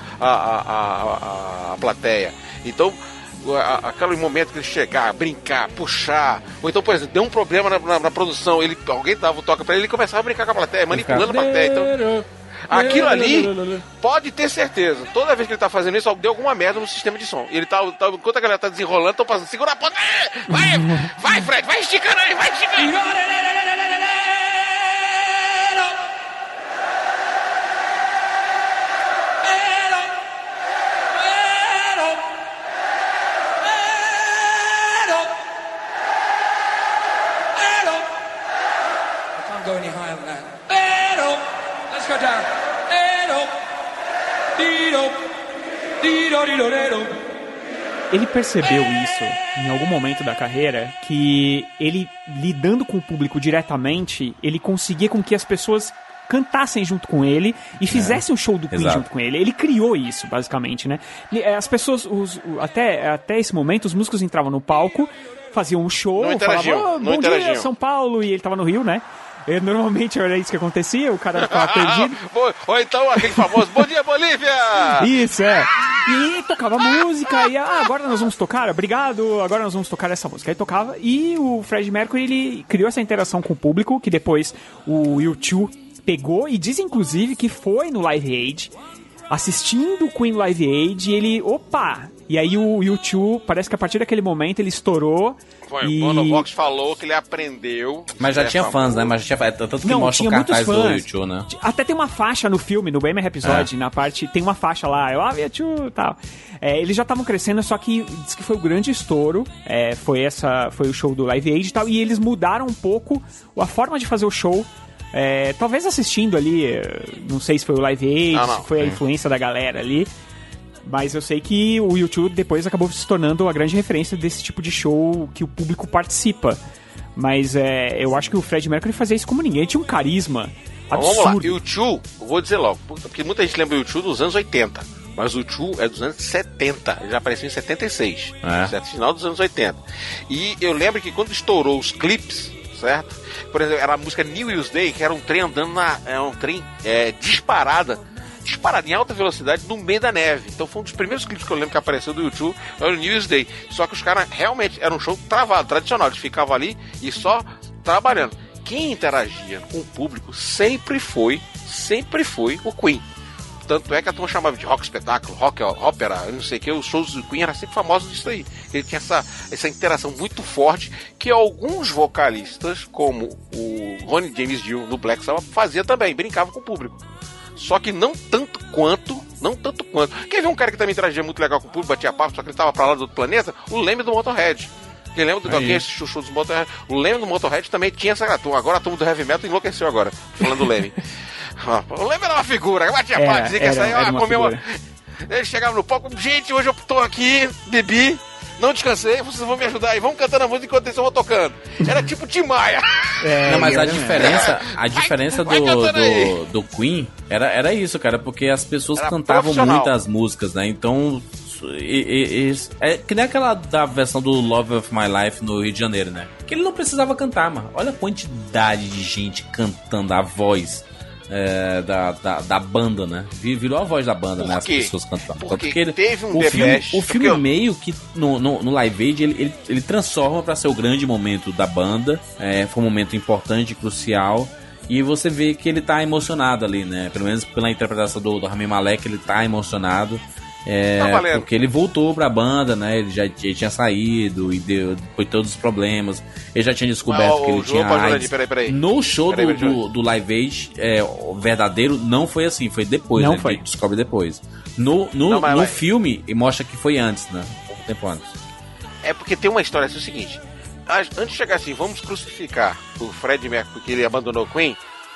a plateia. Então, aquele momento que ele chegar, brincar, puxar, ou então, por exemplo, deu um problema na produção, alguém toca pra ele começava a brincar com a plateia, manipulando a plateia. Então, aquilo ali, pode ter certeza, toda vez que ele tá fazendo isso, deu alguma merda no sistema de som. Ele enquanto a galera tá desenrolando, estão passando, segura a ponta, vai Fred, vai esticando aí, vai esticando. Go any higher than that. Let's go down. Ele percebeu isso em algum momento da carreira, que ele, lidando com o público diretamente, ele conseguia com que as pessoas cantassem junto com ele e fizessem um show do Queen junto com ele. Ele criou isso, basicamente, né? As pessoas, até esse momento, os músicos entravam no palco, faziam um show, falavam, bom dia, São Paulo, e ele tava no Rio, né? Normalmente era isso que acontecia, o cara ficava perdido. Ou então aquele famoso, bom dia, Bolívia! Isso, E tocava música, e agora nós vamos tocar, obrigado, agora nós vamos tocar essa música. Aí tocava, e o Fred Mercury, ele criou essa interação com o público, que depois o U2 pegou, e diz inclusive que foi no Live Aid, assistindo o Queen Live Aid, e ele, e aí o U2, parece que a partir daquele momento ele estourou. O Bono Vox falou que ele aprendeu. Mas já tinha fãs, né? Mas já tinha tanto que mostra o cartaz do U2, né? Até tem uma faixa no filme, no Bohemian Rhapsody, na parte, tem uma faixa lá, eu love U2 e tal. Eles já estavam crescendo, só que diz que foi o grande estouro, foi o show do Live Aid e tal, e eles mudaram um pouco a forma de fazer o show. Talvez assistindo ali, não sei se foi o Live Aid, se foi a influência da galera ali, mas eu sei que o U2 depois acabou se tornando a grande referência desse tipo de show que o público participa. Mas eu acho que o Fred Mercury fazia isso como ninguém, ele tinha um carisma absurdo. Vamos lá, U2, eu vou dizer logo, porque muita gente lembra o U2 dos anos 80, mas o U2 é dos anos 70, ele já apareceu em 76, certo? Final dos anos 80. E eu lembro que quando estourou os clipes, certo? Por exemplo, era a música New Year's Day, que era um trem andando disparada em alta velocidade no meio da neve. Então foi um dos primeiros clipes que eu lembro que apareceu do YouTube, era o New Year's Day. Só que os caras realmente era um show travado, tradicional, eles ficavam ali e só trabalhando. Quem interagia com o público sempre foi o Queen. Tanto é que a turma chamava de rock espetáculo, rock ópera, não sei o que, os shows do Queen eram sempre famosos disso aí. Ele tinha essa interação muito forte que alguns vocalistas, como o Ronnie James Dio no Black Sabbath, fazia também, brincava com o público. Só que não tanto quanto. Quer ver um cara que também interagia muito legal com o público, batia papo, só que ele tava pra lá do outro planeta? O Leme do Motorhead. Quem lembra do alguém assistiu o show do Motorhead? O Leme do Motorhead também tinha essa turma. Agora a turma do Heavy Metal enlouqueceu agora, falando do Leme. O Leme era uma figura, batia papo, dizia que essa aí, comeu. Ele chegava no palco, gente, hoje eu tô aqui, bebi, não descansei, vocês vão me ajudar aí, vamos cantando a música enquanto eles vão tocando. Era tipo Tim Maia. Não, mas a diferença do Queen era isso, cara, porque as pessoas cantavam muitas músicas, né? Então, é que nem aquela da versão do Love of My Life no Rio de Janeiro, né? Que ele não precisava cantar, mano. Olha a quantidade de gente cantando a voz. Da banda, né? Virou a voz da banda, né? As pessoas cantando. Porque teve o filme meio que no Live Aid ele transforma pra ser o grande momento da banda. Foi um momento importante, crucial. E você vê que ele tá emocionado ali, né? Pelo menos pela interpretação do Rami Malek, ele tá emocionado. Porque ele voltou pra banda, né? Ele tinha saído e depois todos os problemas. Ele já tinha descoberto que ele tinha AIDS. Peraí. No show do Live Aid, o verdadeiro não foi assim, foi depois, né? Ele descobre depois. No filme, mostra que foi antes, né? Pouco tempo antes. É porque tem uma história, é o seguinte: antes de chegar assim, vamos crucificar o Fred Mercury porque ele abandonou o Queen.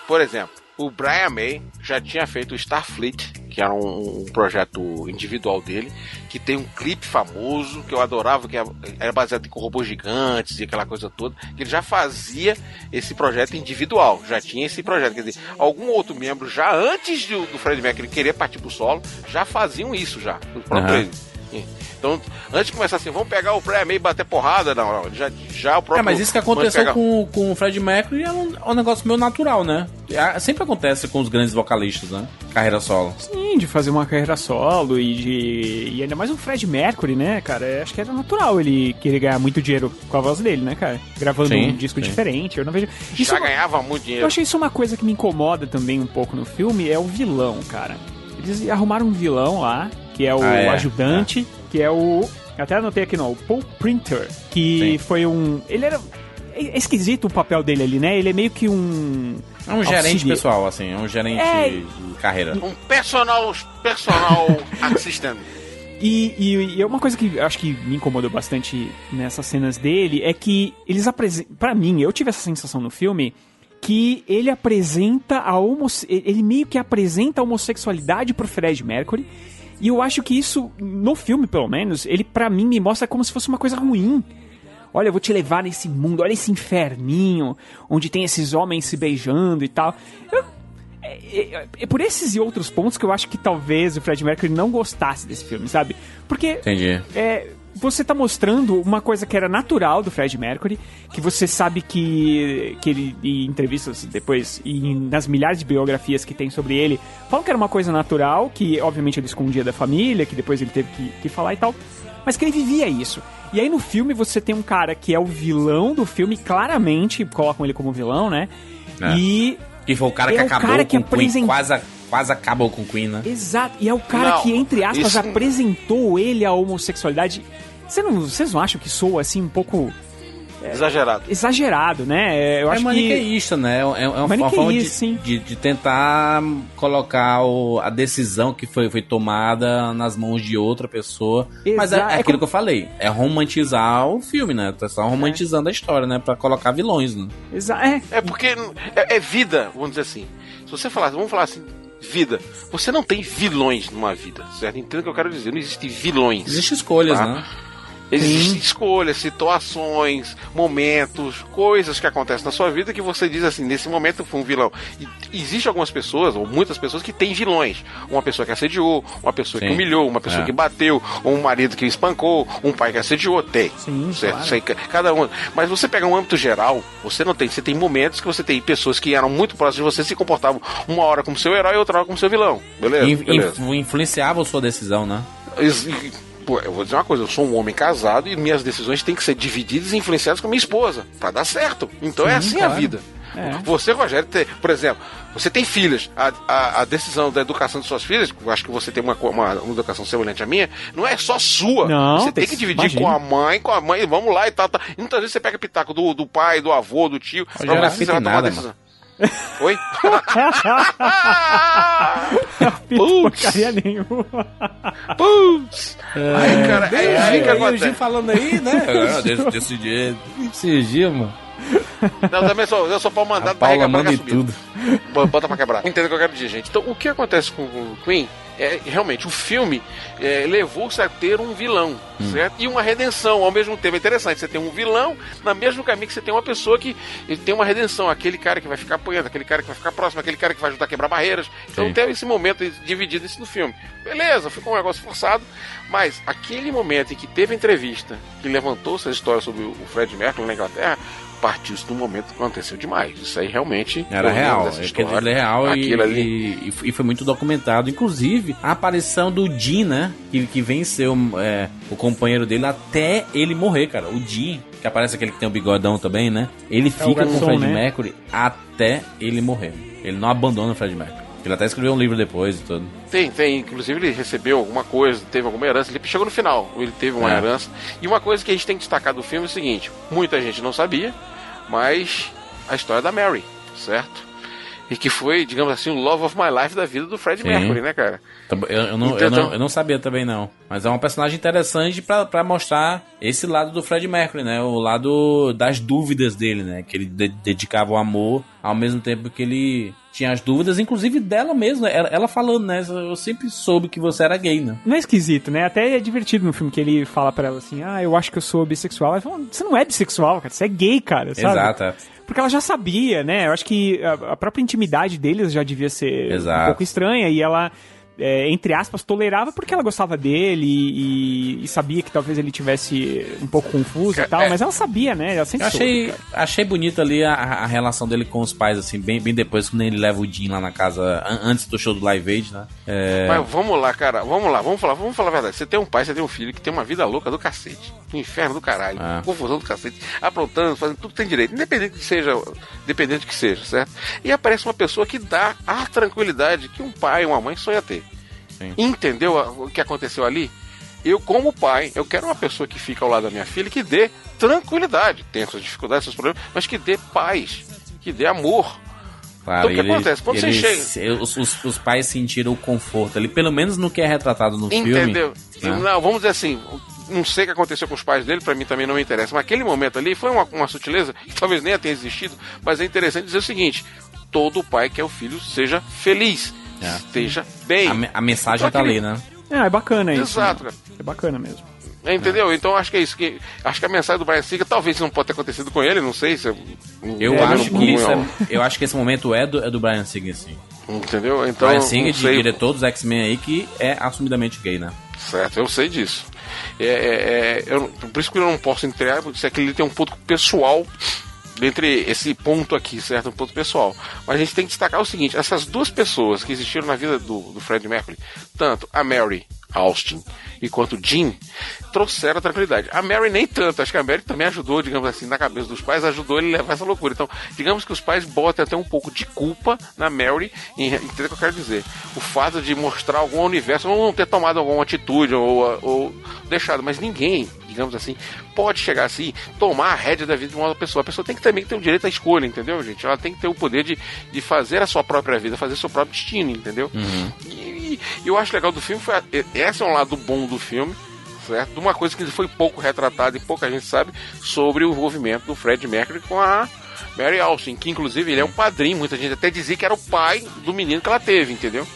por exemplo, o Brian May já tinha feito o Starfleet, que era um projeto individual dele, que tem um clipe famoso, que eu adorava, que era baseado em robôs gigantes e aquela coisa toda, que ele já fazia esse projeto individual, já tinha esse projeto, quer dizer, algum outro membro já antes do Freddie Mercury querer partir pro solo, já faziam isso já, o próprio ele. Então, antes de começar assim, vamos pegar o Brian May e bater porrada, não, já o próprio... mas isso que aconteceu com o Freddie Mercury é um negócio meio natural, né? Sempre acontece com os grandes vocalistas, né? Carreira solo. Sim, de fazer uma carreira solo e ainda mais o Freddie Mercury, né, cara? Acho que era natural ele querer ganhar muito dinheiro com a voz dele, né, cara? Gravando um disco diferente, eu não vejo... Isso já ganhava muito dinheiro. Eu achei isso uma coisa que me incomoda também um pouco no filme, é o vilão, cara. Eles arrumaram um vilão lá, que é o ajudante, que é o... Até anotei aqui, não, o Paul Printer, que foi um... Ele era... É esquisito o papel dele ali, né? Ele é meio que um... É um gerente pessoal, assim, é um gerente de carreira. Um personal assistant. E uma coisa que eu acho que me incomodou bastante nessas cenas dele é que eles apresentam... Pra mim, eu tive essa sensação no filme que ele apresenta ele meio que apresenta a homossexualidade pro Freddie Mercury. E eu acho que isso, no filme pelo menos, ele pra mim me mostra como se fosse uma coisa ruim. Olha, eu vou te levar nesse mundo, olha esse inferninho, onde tem esses homens se beijando e tal. É por esses e outros pontos que eu acho que talvez o Freddie Mercury não gostasse desse filme, sabe? Porque Entendi. Você tá mostrando uma coisa que era natural do Freddie Mercury, que você sabe que ele, em entrevistas depois, e nas milhares de biografias que tem sobre ele, falam que era uma coisa natural, que obviamente ele escondia da família, que depois ele teve que falar e tal, mas que ele vivia isso. E aí no filme você tem um cara que é o vilão do filme, claramente colocam ele como vilão, né? Que foi o cara que acabou com o Queen, quase acabou com o Queen, né? Exato, e é o cara que, entre aspas, apresentou ele à homossexualidade. Vocês não acham que soa assim um pouco... Exagerado, né? Eu acho maniqueísta, né? É uma forma de tentar colocar a decisão que foi tomada nas mãos de outra pessoa. Mas é aquilo que eu falei. É romantizar o filme, né? Tá só romantizando a história, né? Pra colocar vilões, né? É porque é vida, vamos dizer assim. Se você falar, vamos falar assim, vida. Você não tem vilões numa vida, certo? Entenda o que eu quero dizer. Não existem vilões. Existem escolhas, né? Existem escolhas, situações, momentos, coisas que acontecem na sua vida que você diz assim, nesse momento foi um vilão. E existem algumas pessoas, ou muitas pessoas, que têm vilões. Uma pessoa que assediou, uma pessoa que humilhou, uma pessoa que bateu, ou um marido que espancou, um pai que assediou, tem. Sim, certo? Claro. Cada um. Mas você pega um âmbito geral, você tem momentos que você tem pessoas que eram muito próximas de você, se comportavam uma hora como seu herói e outra hora como seu vilão. Beleza? Influenciava a sua decisão, né? Pô, eu vou dizer uma coisa, eu sou um homem casado e minhas decisões têm que ser divididas e influenciadas com a minha esposa, pra dar certo. Então é assim a vida. Você, Rogério, por exemplo, você tem filhas, a decisão da educação de suas filhas, eu acho que você tem uma educação semelhante à minha, não é só sua. Não, você tem que dividir com a mãe, vamos lá e tal. E muitas vezes você pega pitaco do pai, do avô, do tio, pra você vai tomar decisão. Oi? Porcaria nenhuma. Putz! Aí, cara, aí que acontece. O Gil falando aí, né? Desse dia, mano. Não, também eu sou pau mandado pra regar pra tudo. Bota pra quebrar. Entenda o que eu quero dizer, gente. Então, o que acontece com o Queen é realmente o filme levou-se a ter um vilão, certo? E uma redenção ao mesmo tempo. É interessante, você tem um vilão no mesmo caminho que você tem uma pessoa que tem uma redenção. Aquele cara que vai ficar apoiando, aquele cara que vai ficar próximo, aquele cara que vai ajudar a quebrar barreiras. Então tem esse momento dividido isso no filme. Beleza, ficou um negócio forçado, mas aquele momento em que teve a entrevista que levantou essa história sobre o Freddie Mercury na Inglaterra, partiu-se do momento que aconteceu demais. Isso aí realmente era real. Aquilo é real e foi muito documentado. Inclusive, a aparição do Dean, né? Que venceu o companheiro dele até ele morrer, cara. O Dean, que aparece aquele que tem o bigodão também, né? Ele fica com o Freddie Mercury até ele morrer. Ele não abandona o Freddie Mercury. Ele até escreveu um livro depois e tudo. Tem. Inclusive ele recebeu alguma coisa, teve alguma herança. Ele chegou no final, ele teve uma herança. E uma coisa que a gente tem que destacar do filme é o seguinte: muita gente não sabia, mas a história da Mary, certo? E que foi, digamos assim, o love of my life da vida do Fred Mercury, né, cara? Eu não sabia também, não. Mas é um personagem interessante pra mostrar esse lado do Fred Mercury, né? O lado das dúvidas dele, né? Que ele dedicava o amor ao mesmo tempo que ele tinha as dúvidas, inclusive dela mesma. Ela falando, né? Eu sempre soube que você era gay, né? Não é esquisito, né? Até é divertido no filme que ele fala pra ela assim, eu acho que eu sou bissexual. Ela fala, você não é bissexual, cara. Você é gay, cara, sabe? Exato. Porque ela já sabia, né? Eu acho que a própria intimidade deles já devia ser um pouco estranha. E ela, entre aspas, tolerava porque ela gostava dele e sabia que talvez ele tivesse um pouco confuso e tal. Mas ela sabia, né? Ela sempre achei bonita ali a relação dele com os pais, assim, bem depois, quando ele leva o Jim lá na casa, antes do show do Live Aid, né? Mas vamos lá, cara. Vamos falar a verdade. Você tem um pai, você tem um filho que tem uma vida louca do cacete. Um inferno do caralho. Confusão do cacete. Aprontando, fazendo tudo que tem direito. Independente do que seja, certo? E aparece uma pessoa que dá a tranquilidade que um pai e uma mãe sonham ter. Sim. Entendeu o que aconteceu ali? Eu, como pai, eu quero uma pessoa que fica ao lado da minha filha que dê tranquilidade. Tem suas dificuldades, seus problemas, mas que dê paz, que dê amor. Claro, então o que acontece? Quando você chega... Os pais sentiram o conforto ali, pelo menos no que é retratado no filme. Entendeu? Né? Não, vamos dizer assim, não sei o que aconteceu com os pais dele, pra mim também não me interessa, mas aquele momento ali foi uma sutileza que talvez nem tenha existido, mas é interessante dizer o seguinte: todo pai quer o filho seja feliz, esteja bem. A mensagem então, tá ali, né? É bacana isso. Exato, né? É bacana mesmo. Entendeu? Então acho que é isso. Acho que a mensagem do Bryan Singer talvez não pode ter acontecido com ele, não sei se. Eu acho que esse momento é do Bryan Singer, sim. Entendeu? Então. Bryan Singer, diretor dos X-Men aí, que é assumidamente gay, né? Certo, eu sei disso. Por isso que eu não posso entregar, porque se aquele tem um ponto pessoal dentre esse ponto aqui, certo? Um ponto pessoal. Mas a gente tem que destacar o seguinte: essas duas pessoas que existiram na vida do Fred Mercury, tanto a Mary Austin e quanto Jim, trouxeram a tranquilidade. A Mary nem tanto, acho que a Mary também ajudou, digamos assim, na cabeça dos pais, ajudou ele a levar essa loucura. Então, digamos que os pais botam até um pouco de culpa na Mary, entendeu o que eu quero dizer? O fato de mostrar algum universo, ou não ter tomado alguma atitude, ou deixado, mas ninguém, digamos assim, pode chegar assim, tomar a rédea da vida de uma outra pessoa. A pessoa tem que também ter o direito à escolha, entendeu, gente? Ela tem que ter o poder de fazer a sua própria vida, fazer seu próprio destino, entendeu? Uhum. E eu acho legal do filme, esse é um lado bom do filme, certo? De uma coisa que foi pouco retratada e pouca gente sabe sobre o envolvimento do Fred Mercury com a Mary Austin, que inclusive ele é um padrinho, muita gente até dizia que era o pai do menino que ela teve, entendeu?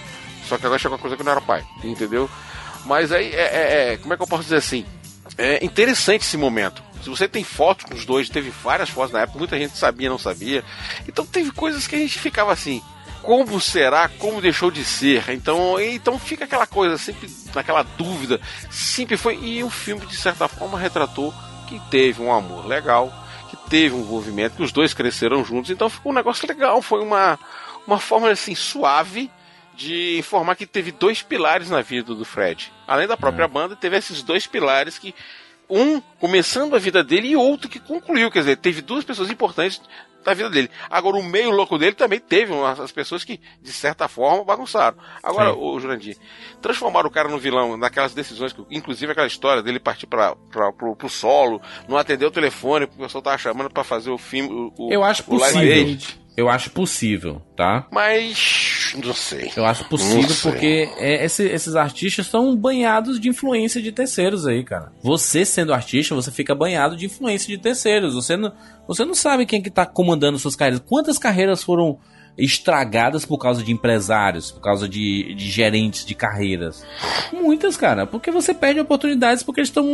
Só que agora chegou uma coisa que não era o pai, entendeu? Mas aí, como é que eu posso dizer assim? É interessante esse momento. Se você tem fotos com os dois, teve várias fotos na época, muita gente sabia, não sabia. Então teve coisas que a gente ficava assim, como será, como deixou de ser? Então fica aquela coisa, sempre naquela dúvida, sempre foi. E o filme, de certa forma, retratou que teve um amor legal, que teve um envolvimento, que os dois cresceram juntos. Então ficou um negócio legal, foi uma forma assim, suave de informar que teve dois pilares na vida do Fred. Além da própria banda, teve esses dois pilares que um começando a vida dele e outro que concluiu, quer dizer, teve duas pessoas importantes da vida dele. Agora, o meio louco dele também teve as pessoas que, de certa forma, bagunçaram. Agora, o Jurandir, transformar o cara no vilão naquelas decisões, que, inclusive aquela história dele partir pro solo, não atender o telefone, porque o pessoal tava chamando pra fazer o filme, eu acho possível. Eu acho possível, tá? Mas não sei. Eu acho possível porque esses artistas estão banhados de influência de terceiros aí, cara. Você sendo artista, você fica banhado de influência de terceiros. Você não sabe quem é que tá comandando suas carreiras. Quantas carreiras foram estragadas por causa de empresários, por causa de gerentes de carreiras? Muitas, cara. Porque você perde oportunidades porque eles estão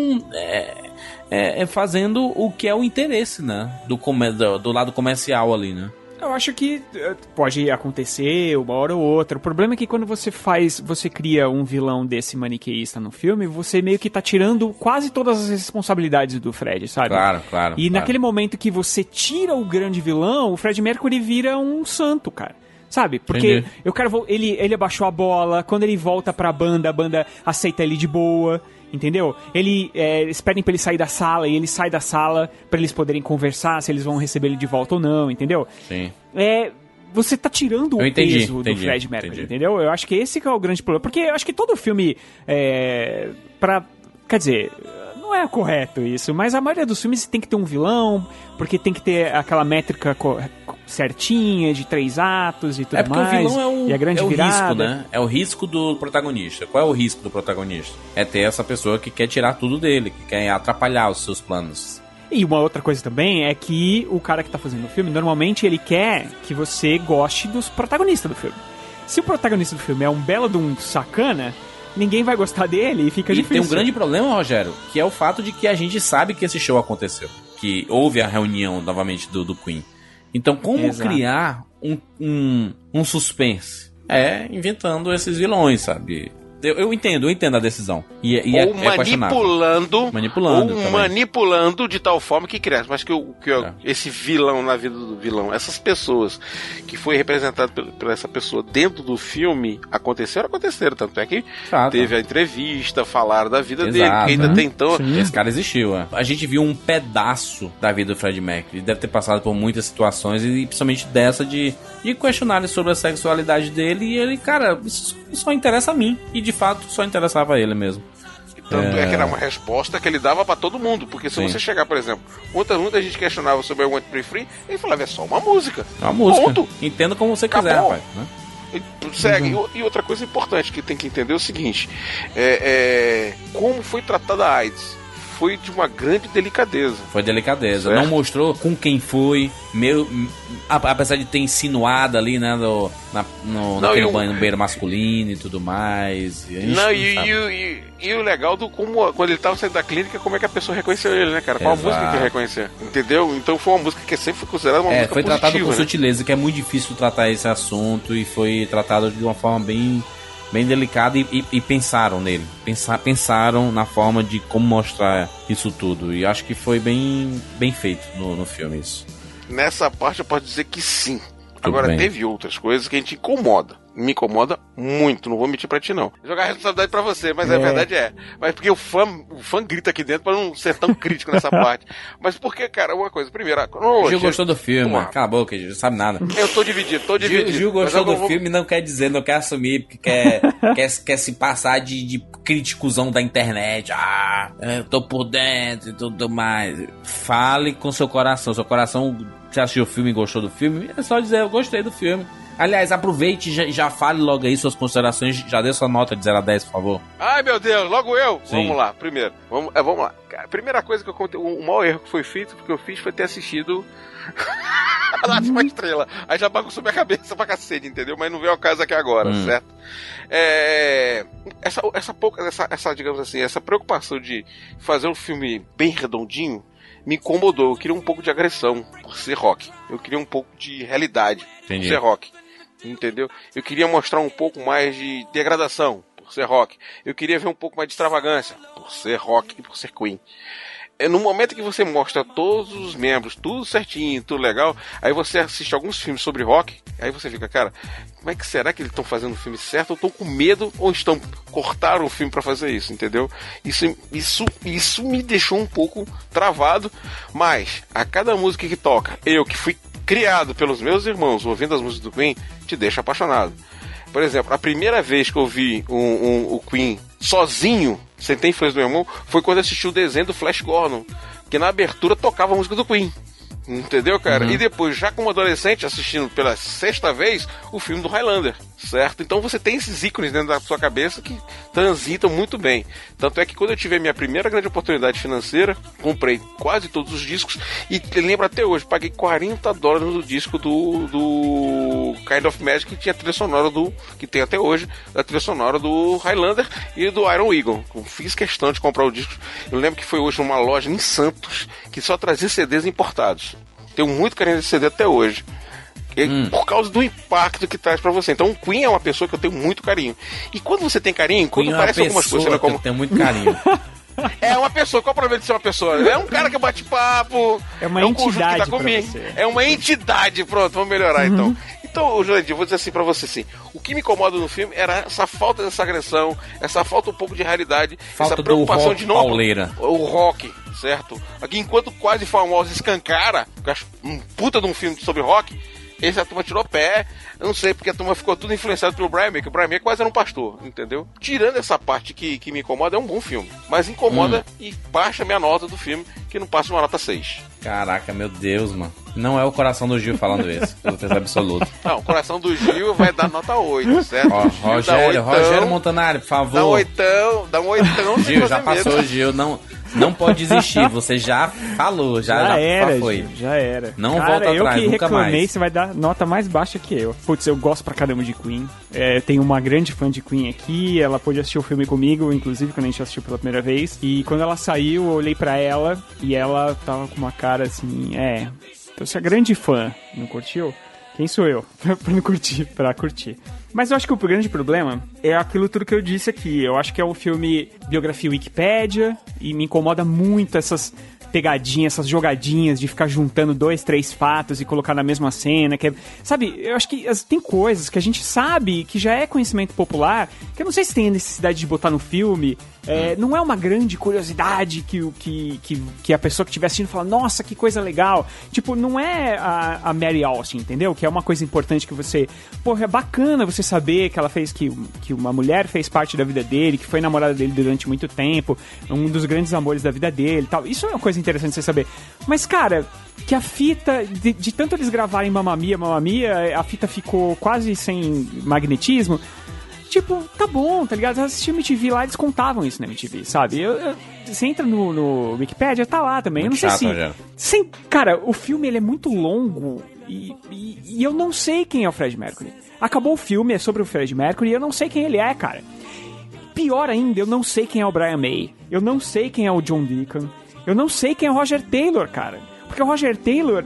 fazendo o que é o interesse, né? Do lado comercial ali, né? Eu acho que pode acontecer uma hora ou outra. O problema é que quando você cria um vilão desse maniqueísta no filme, você meio que tá tirando quase todas as responsabilidades do Fred, sabe? Claro. E naquele momento que você tira o grande vilão, o Fred Mercury vira um santo, cara. Sabe? Porque ele abaixou a bola, quando ele volta pra banda, a banda aceita ele de boa. Entendeu? Eles pedem pra ele sair da sala e ele sai da sala pra eles poderem conversar se eles vão receber ele de volta ou não, entendeu? Sim. Você tá tirando o peso do Fred Mercury, entendeu? Eu acho que esse que é o grande problema. Porque eu acho que todo filme quer dizer, não é correto isso, mas a maioria dos filmes tem que ter um vilão, porque tem que ter aquela métrica certinha de 3 atos e tudo mais. É porque o vilão e a grande virada. Risco, né? É o risco do protagonista. Qual é o risco do protagonista? É ter essa pessoa que quer tirar tudo dele, que quer atrapalhar os seus planos. E uma outra coisa também é que o cara que tá fazendo o filme, normalmente ele quer que você goste dos protagonistas do filme. Se o protagonista do filme é um belo de um sacana, ninguém vai gostar dele e fica difícil. E tem um grande problema, Rogério, que é o fato de que a gente sabe que esse show aconteceu. Que houve a reunião, novamente, do Queen. Então, como criar um suspense? É inventando esses vilões, sabe? Eu entendo a decisão. Ou manipulando de tal forma que cresce. Mas esse vilão na vida do vilão, essas pessoas que foi representado por essa pessoa dentro do filme, aconteceram. Tanto é que teve a entrevista, falaram da vida dele, que ainda tem então. Esse cara existiu, A gente viu um pedaço da vida do Fred Mercury. Ele deve ter passado por muitas situações, e principalmente dessa de questionar sobre a sexualidade dele. E ele, cara, isso só interessa a mim. E de fato só interessava a ele mesmo. Tanto é que era uma resposta que ele dava pra todo mundo. Porque se você chegar, por exemplo, muita gente questionava sobre I Want to Be Free, ele falava, é só uma música. É uma música. Ponto. Entenda como você quiser, rapaz. Né? Segue. E outra coisa importante que tem que entender é o seguinte: como foi tratada a AIDS. Foi de uma grande delicadeza. Foi delicadeza. Certo? Não mostrou com quem foi. Apesar de ter insinuado ali, né? Naquele banheiro masculino e tudo mais. E o legal quando ele tava saindo da clínica, como é que a pessoa reconheceu ele, né, cara? Qual a música que reconhecer? Entendeu? Então foi uma música que sempre foi considerada uma música positiva. Foi tratado com sutileza, que é muito difícil tratar esse assunto. E foi tratado de uma forma bem delicado, e pensaram nele. Pensaram na forma de como mostrar isso tudo. E acho que foi bem feito no filme isso. Nessa parte eu posso dizer que sim. Agora, teve outras coisas que a gente incomoda. Me incomoda muito, não vou mentir pra ti, não. Jogar a responsabilidade pra você, mas a verdade é. Mas porque o fã grita aqui dentro pra não ser tão crítico nessa parte. Mas porque, cara, uma coisa. Primeiro, o Gil gostou do filme, cala a boca, Gil, sabe nada. Eu tô dividido. Gil gostou do filme e não quer dizer, não quer assumir, porque quer se passar de criticuzão da internet. Eu tô por dentro e tudo mais. Fale com seu coração. Seu coração, você assistiu o filme e gostou do filme? É só dizer, eu gostei do filme. Aliás, aproveite e já fale logo aí suas considerações. Já dê sua nota de 0 a 10, por favor. Ai, meu Deus, logo eu? Sim. Vamos lá, primeiro. Vamos lá. A primeira coisa que eu contei, o maior erro que foi feito, porque eu fiz foi ter assistido A Látima Estrela. Aí já bagunçou minha cabeça pra cacete, entendeu? Mas não veio ao caso aqui agora, certo? Digamos assim, essa preocupação de fazer um filme bem redondinho me incomodou. Eu queria um pouco de agressão por ser rock. Eu queria um pouco de realidade por ser rock. Entendeu? Eu queria mostrar um pouco mais de degradação por ser rock. Eu queria ver um pouco mais de extravagância por ser rock e por ser Queen. No momento que você mostra todos os membros, tudo certinho, tudo legal, aí você assiste alguns filmes sobre rock, aí você fica, cara, como é que será que eles estão fazendo o filme certo? Ou estão com medo, ou cortaram o filme pra fazer isso, entendeu? Isso me deixou um pouco travado, mas a cada música que toca, eu que fui criado pelos meus irmãos ouvindo as músicas do Queen, te deixa apaixonado. Por exemplo, a primeira vez que eu vi o Queen sozinho, sem ter influência do meu irmão, foi quando eu assisti o desenho do Flash Gordon, que na abertura tocava a música do Queen. Entendeu, cara? E depois, já como adolescente, assistindo pela 6ª vez o filme do Highlander, certo? Então você tem esses ícones dentro da sua cabeça que transitam muito bem. Tanto é que quando eu tive a minha primeira grande oportunidade financeira, comprei quase todos os discos, e lembro até hoje, paguei $40 no disco do Kind of Magic, que tinha a trilha sonora que tem até hoje, a trilha sonora do Highlander e do Iron Eagle. Eu fiz questão de comprar o disco. Eu lembro que foi hoje numa loja em Santos, que só trazia CDs importados. Tenho muito carinho desse CD até hoje. Por causa do impacto que traz pra você. Então o Queen é uma pessoa que eu tenho muito carinho. E quando você tem carinho, quando parece algumas coisas, você não como... eu tenho muito carinho. É uma pessoa. Qual o problema de ser uma pessoa? É um cara que bate papo. É uma entidade que tá comigo. É uma entidade. Pronto, vamos melhorar então. Então, Jurandir, eu vou dizer assim pra você assim, o que me incomoda no filme era essa falta dessa agressão, essa falta um pouco de realidade, falta essa preocupação de novo. Pauleira. O rock, certo? Aqui, enquanto Quase Famosos escancara, um puta de um filme sobre rock, Esse a turma tirou pé, eu não sei, porque a turma ficou tudo influenciada pelo Brian May, que o Brian May quase era um pastor, entendeu? Tirando essa parte que me incomoda, é um bom filme. Mas incomoda e baixa a minha nota do filme, que não passa de uma nota 6. Caraca, meu Deus, mano. Não é o coração do Gil falando isso, com certeza absoluta. Não, o coração do Gil vai dar nota 8, certo? Ó, Rogério Montanari, por favor. Dá um oitão. Gil, já passou, medo. Gil, não pode desistir, você já falou, já foi. Gil, já era. Não volta atrás, nunca mais. Eu que reclamei, você vai dar nota mais baixa que eu. Putz, eu gosto pra caramba de Queen. Tenho uma grande fã de Queen aqui, ela pôde assistir o filme comigo, inclusive quando a gente assistiu pela primeira vez. E quando ela saiu, eu olhei pra ela e ela tava com uma cara assim, então você é grande fã, não curtiu? Quem sou eu pra curtir? Mas eu acho que o grande problema é aquilo tudo que eu disse aqui. Eu acho que é um filme biografia Wikipédia e me incomoda muito essas pegadinhas, essas jogadinhas de ficar juntando 2, 3 fatos e colocar na mesma cena. Sabe, eu acho que tem coisas que a gente sabe que já é conhecimento popular, que eu não sei se tem a necessidade de botar no filme. Não é uma grande curiosidade que a pessoa que estiver assistindo fala, nossa, que coisa legal. Tipo, não é a Mary Austin, entendeu? Que é uma coisa importante que você... Porra, é bacana você saber que ela fez, que uma mulher fez parte da vida dele, que foi namorada dele durante muito tempo, um dos grandes amores da vida dele e tal. Isso é uma coisa interessante você saber. Mas, cara, que a fita, de tanto eles gravarem Mamma Mia, a fita ficou quase sem magnetismo. Tipo, tá bom, tá ligado? Eu assisti MTV lá, eles contavam isso na MTV, sabe? Você entra no Wikipedia, tá lá também. Muito eu não sei se... Cara, o filme ele é muito longo e eu não sei quem é o Fred Mercury. Acabou o filme, é sobre o Fred Mercury e eu não sei quem ele é, cara. Pior ainda, eu não sei quem é o Brian May. Eu não sei quem é o John Deacon. Eu não sei quem é o Roger Taylor, cara. Porque o Roger Taylor...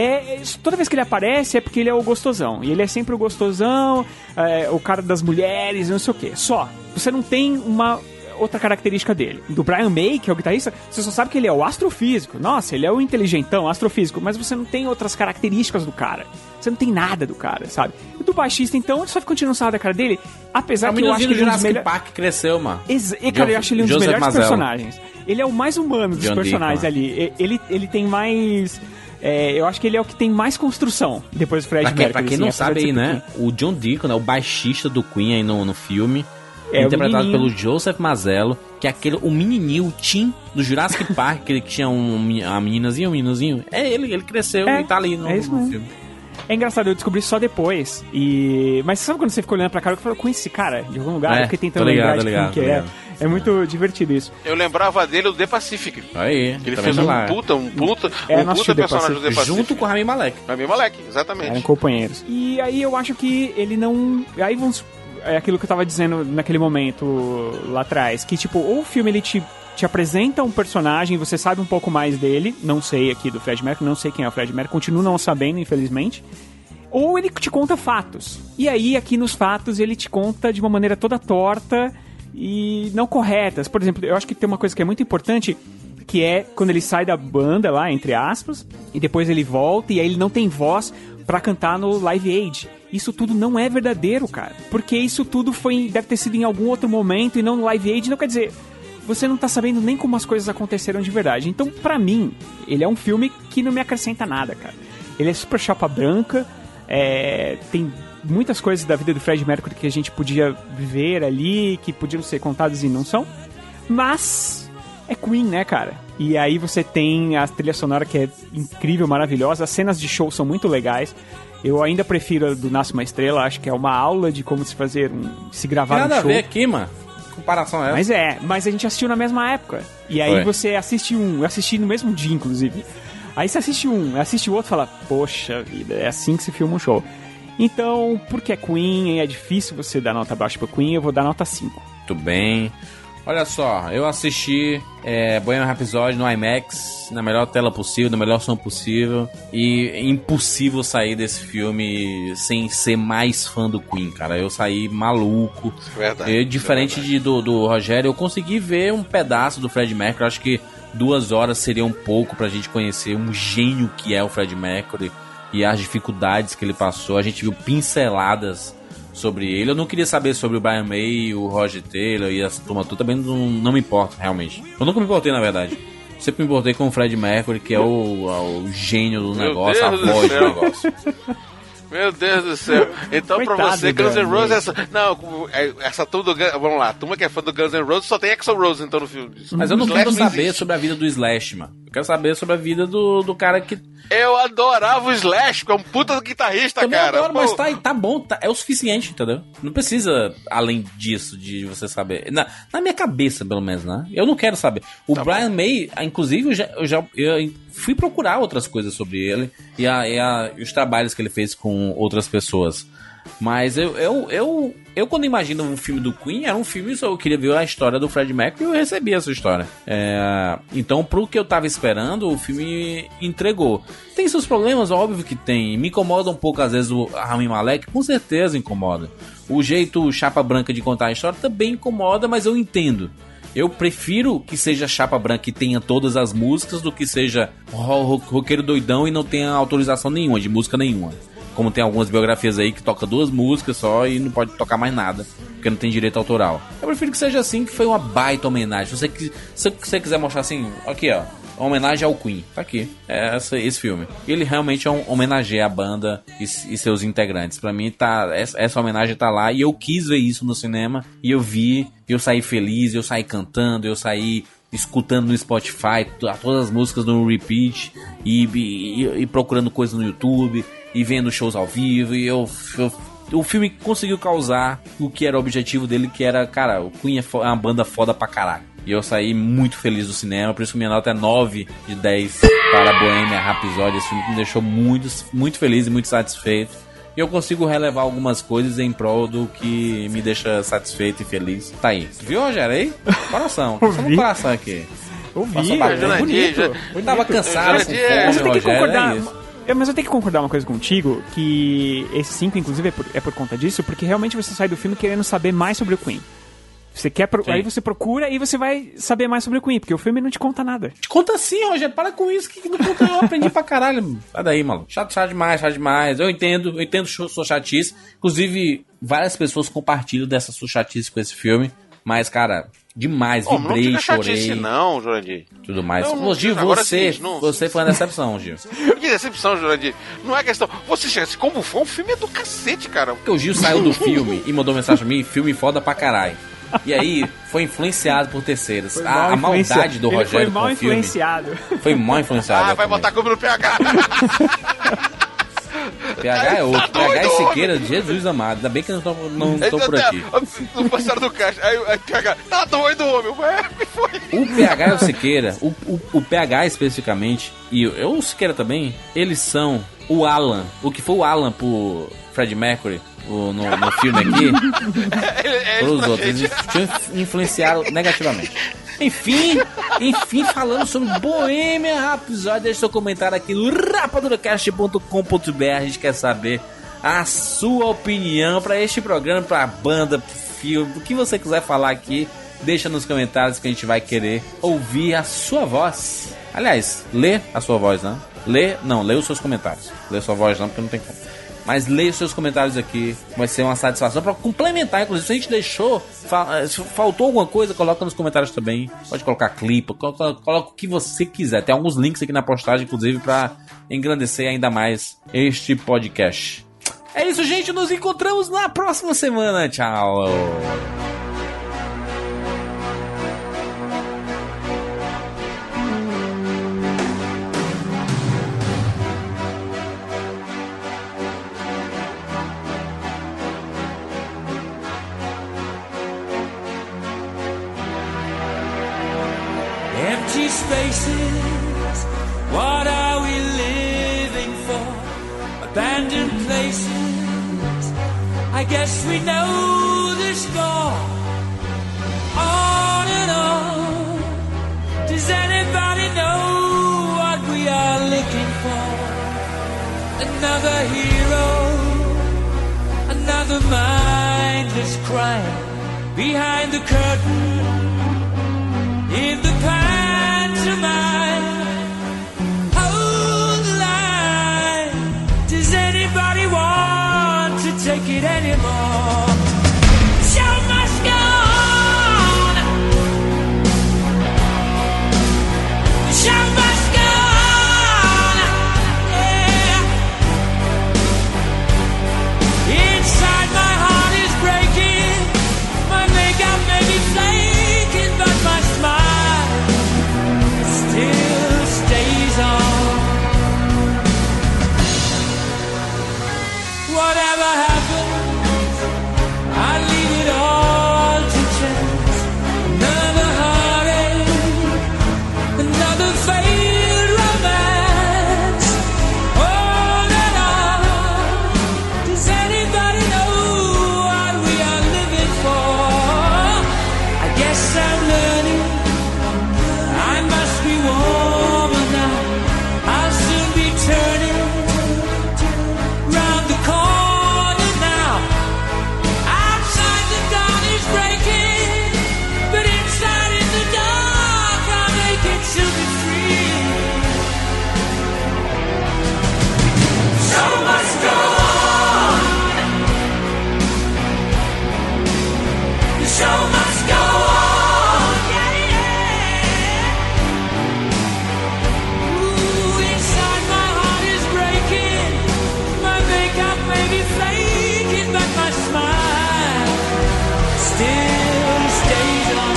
toda vez que ele aparece é porque ele é o gostosão. E ele é sempre o gostosão, o cara das mulheres, não sei o quê. Só. Você não tem uma outra característica dele. Do Brian May, que é o guitarrista, você só sabe que ele é o astrofísico. Nossa, ele é o inteligentão, astrofísico. Mas você não tem outras características do cara. Você não tem nada do cara, sabe? E do baixista, então, só fica continuando sarro da cara dele. Apesar que eu acho que ele é um dos melhores... Park cresceu, mano. Cara, eu acho ele um dos melhores personagens. Ele é o mais humano dos personagens ali. Ele tem mais... eu acho que ele é o que tem mais construção depois do Fred Mercury. Pra quem não sabe aí, né? O John Deacon, né, o baixista do Queen aí no filme, interpretado pelo Joseph Mazzello, que é o menininho, o Tim do Jurassic Park, que tinha uma meninazinha, um meninozinho. Ele cresceu e tá ali no filme. É engraçado, eu descobri só depois. Mas sabe quando você ficou olhando pra cara, eu falei, conheço esse cara de algum lugar? Eu fiquei tentando lembrar de quem que é. É muito divertido isso. Eu lembrava dele do The Pacific. Aí, ele fez um puta personagem do The Pacific. Junto com o Rami Malek. Rami Malek, exatamente. Eram companheiros. E aí eu acho que ele não... Aí vamos... É aquilo que eu tava dizendo naquele momento lá atrás. Que tipo, ou o filme ele te apresenta um personagem, você sabe um pouco mais dele. Não sei aqui do Fred Mercury, não sei quem é o Fred Mercury. Continuo não sabendo, infelizmente. Ou ele te conta fatos. E aí aqui nos fatos ele te conta de uma maneira toda torta e não corretas. Por exemplo, eu acho que tem uma coisa que é muito importante, que é quando ele sai da banda lá, entre aspas, e depois ele volta e aí ele não tem voz pra cantar no Live Aid. Isso tudo não é verdadeiro, cara. Porque isso tudo deve ter sido em algum outro momento e não no Live Aid. Não quer dizer, você não tá sabendo nem como as coisas aconteceram de verdade. Então, pra mim, ele é um filme que não me acrescenta nada, cara. Ele é super chapa branca, tem muitas coisas da vida do Fred Mercury que a gente podia ver ali, que podiam ser contadas e não são. Mas é Queen, né, cara? E aí você tem a trilha sonora que é incrível, maravilhosa. As cenas de show são muito legais. Eu ainda prefiro a do Nasce Uma Estrela. Acho que é uma aula de como se gravar um show. Nada a ver aqui, mano. Comparação é essa. Mas a gente assistiu na mesma época. E aí você assiste eu assisti no mesmo dia, inclusive. Aí você assiste assiste o outro e fala, poxa vida, é assim que se filma um show. Então, porque é Queen, é difícil você dar nota baixa pra Queen, eu vou dar nota 5. Muito bem. Olha só, eu assisti Bohemian Rhapsody no IMAX, na melhor tela possível, no melhor som possível. E é impossível sair desse filme sem ser mais fã do Queen, cara. Eu saí maluco. Verdade. Diferente do Rogério, eu consegui ver um pedaço do Fred Mercury. Acho que 2 horas seria um pouco pra gente conhecer um gênio que é o Fred Mercury e as dificuldades que ele passou. A gente viu pinceladas sobre ele. Eu não queria saber sobre o Brian May, o Roger Taylor e essa turma toda. Também não me importa, realmente. Eu nunca me importei, na verdade. Sempre me importei com o Fred Mercury, que é o gênio do negócio, a voz do negócio. Meu Deus do céu. Então, coitado, pra você, Guns N' Roses... Essa turma do Guns... Vamos lá, a turma que é fã do Guns N' Roses só tem Axl Rose, então, no filme. Mas eu não quero saber sobre a vida do Slash, mano. Eu quero saber sobre a vida do cara que... Eu adorava o Slash, que é um puta guitarrista, também cara. Adoro, mas tá bom, é o suficiente, entendeu? Não precisa, além disso, de você saber. Na minha cabeça, pelo menos, né? Eu não quero saber. O Brian May, inclusive, eu fui procurar outras coisas sobre ele e os trabalhos que ele fez com outras pessoas. Mas eu quando imagino um filme do Queen, era um filme só eu queria ver a história do Freddie Mercury e eu recebi essa história. Então, pro que eu tava esperando, o filme entregou. Tem seus problemas? Óbvio que tem. Me incomoda um pouco, às vezes, o Rami Malek, com certeza incomoda. O jeito chapa branca de contar a história também incomoda, mas eu entendo. Eu prefiro que seja chapa branca e tenha todas as músicas do que seja roqueiro doidão e não tenha autorização nenhuma, de música nenhuma. Como tem algumas biografias aí que toca 2 músicas só e não pode tocar mais nada, porque não tem direito autoral. Eu prefiro que seja assim, que foi uma baita homenagem. Se você quiser mostrar assim, aqui ó, uma homenagem ao Queen, tá aqui, esse filme. Ele realmente homenageia a banda e seus integrantes. Pra mim, essa homenagem tá lá e eu quis ver isso no cinema e eu vi, eu saí feliz, eu saí cantando, eu saí escutando no Spotify todas as músicas no repeat e procurando coisas no YouTube e vendo shows ao vivo, e o filme conseguiu causar o que era o objetivo dele, que era, cara, o Queen é uma banda foda pra caralho. E eu saí muito feliz do cinema, por isso que minha nota é 9 de 10 para Bohemian Rhapsody. Esse filme me deixou muito, muito feliz e muito satisfeito. E eu consigo relevar algumas coisas em prol do que me deixa satisfeito e feliz. Tá aí. Viu, Rogério? Aí? Coração. Só no coração aqui. Ouvi, bonito. Eu tava cansado, com fome, mas eu tenho que concordar. É mas eu tenho que concordar uma coisa contigo, que esse 5, inclusive, é por conta disso, porque realmente você sai do filme querendo saber mais sobre o Queen. Você quer aí você procura e você vai saber mais sobre o Queen, porque o filme não te conta nada. Te conta sim, Rogério, para com isso, que não conta, eu aprendi pra caralho. Sai daí, maluco. Chato demais. Eu entendo sua chatice. Inclusive, várias pessoas compartilham dessa sua chatice com esse filme. Mas, cara, demais, vibrei, chorei. Não, Jurandir. Tudo mais. Gil, você foi uma decepção, Gil. Que decepção, Jurandir. Não é questão. Você chega assim, como foi um filme do cacete, cara. Porque o Gil saiu do filme e mandou mensagem pra mim, filme foda pra caralho. E aí, foi influenciado por terceiros. A maldade do Rogério com o filme. Foi mal influenciado. Vai botar culpa no PH. PH é outro. PH e Siqueira, Jesus amado. Ainda bem que eu não tô por aqui. No passaram do caixa. Aí PH, tá doido, homem. O PH e o Siqueira, o PH especificamente, e o Siqueira também, eles são o Alan. O que foi o Alan pro Freddie Mercury no filme aqui, pros outros. Eles influenciaram negativamente. Enfim, falando sobre Bohemian Rhapsody, deixe seu comentário aqui no rapaduracast.com.br. A gente quer saber a sua opinião para este programa, pra banda, pro filme, o que você quiser falar aqui, deixa nos comentários que a gente vai querer ouvir a sua voz. Aliás, lê a sua voz, né? Lê os seus comentários. Lê sua voz não, porque não tem como. Mas leia os seus comentários aqui, vai ser uma satisfação para complementar. Inclusive, se a gente deixou, se faltou alguma coisa, coloca nos comentários também. Pode colocar clipe, coloca o que você quiser. Tem alguns links aqui na postagem, inclusive, para engrandecer ainda mais este podcast. É isso, gente. Nos encontramos na próxima semana. Tchau. Empty spaces, what are we living for? Abandoned places, I guess we know the score. On and on, does anybody know what we are looking for? Another hero, another mindless crime behind the curtain. In the pantomime, hold the line. Does anybody want to take it anymore? The show must go on. The show must go on. Yeah. The show must go on. Yeah, yeah. Ooh, inside my heart is breaking. My makeup may be flaking, but my smile still stays on.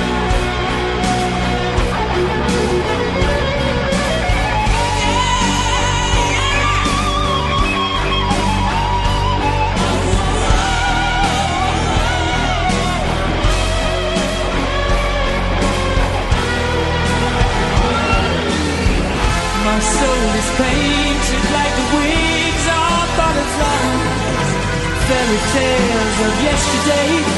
My soul is painted like the wings of butterflies. Fairy tales of yesterday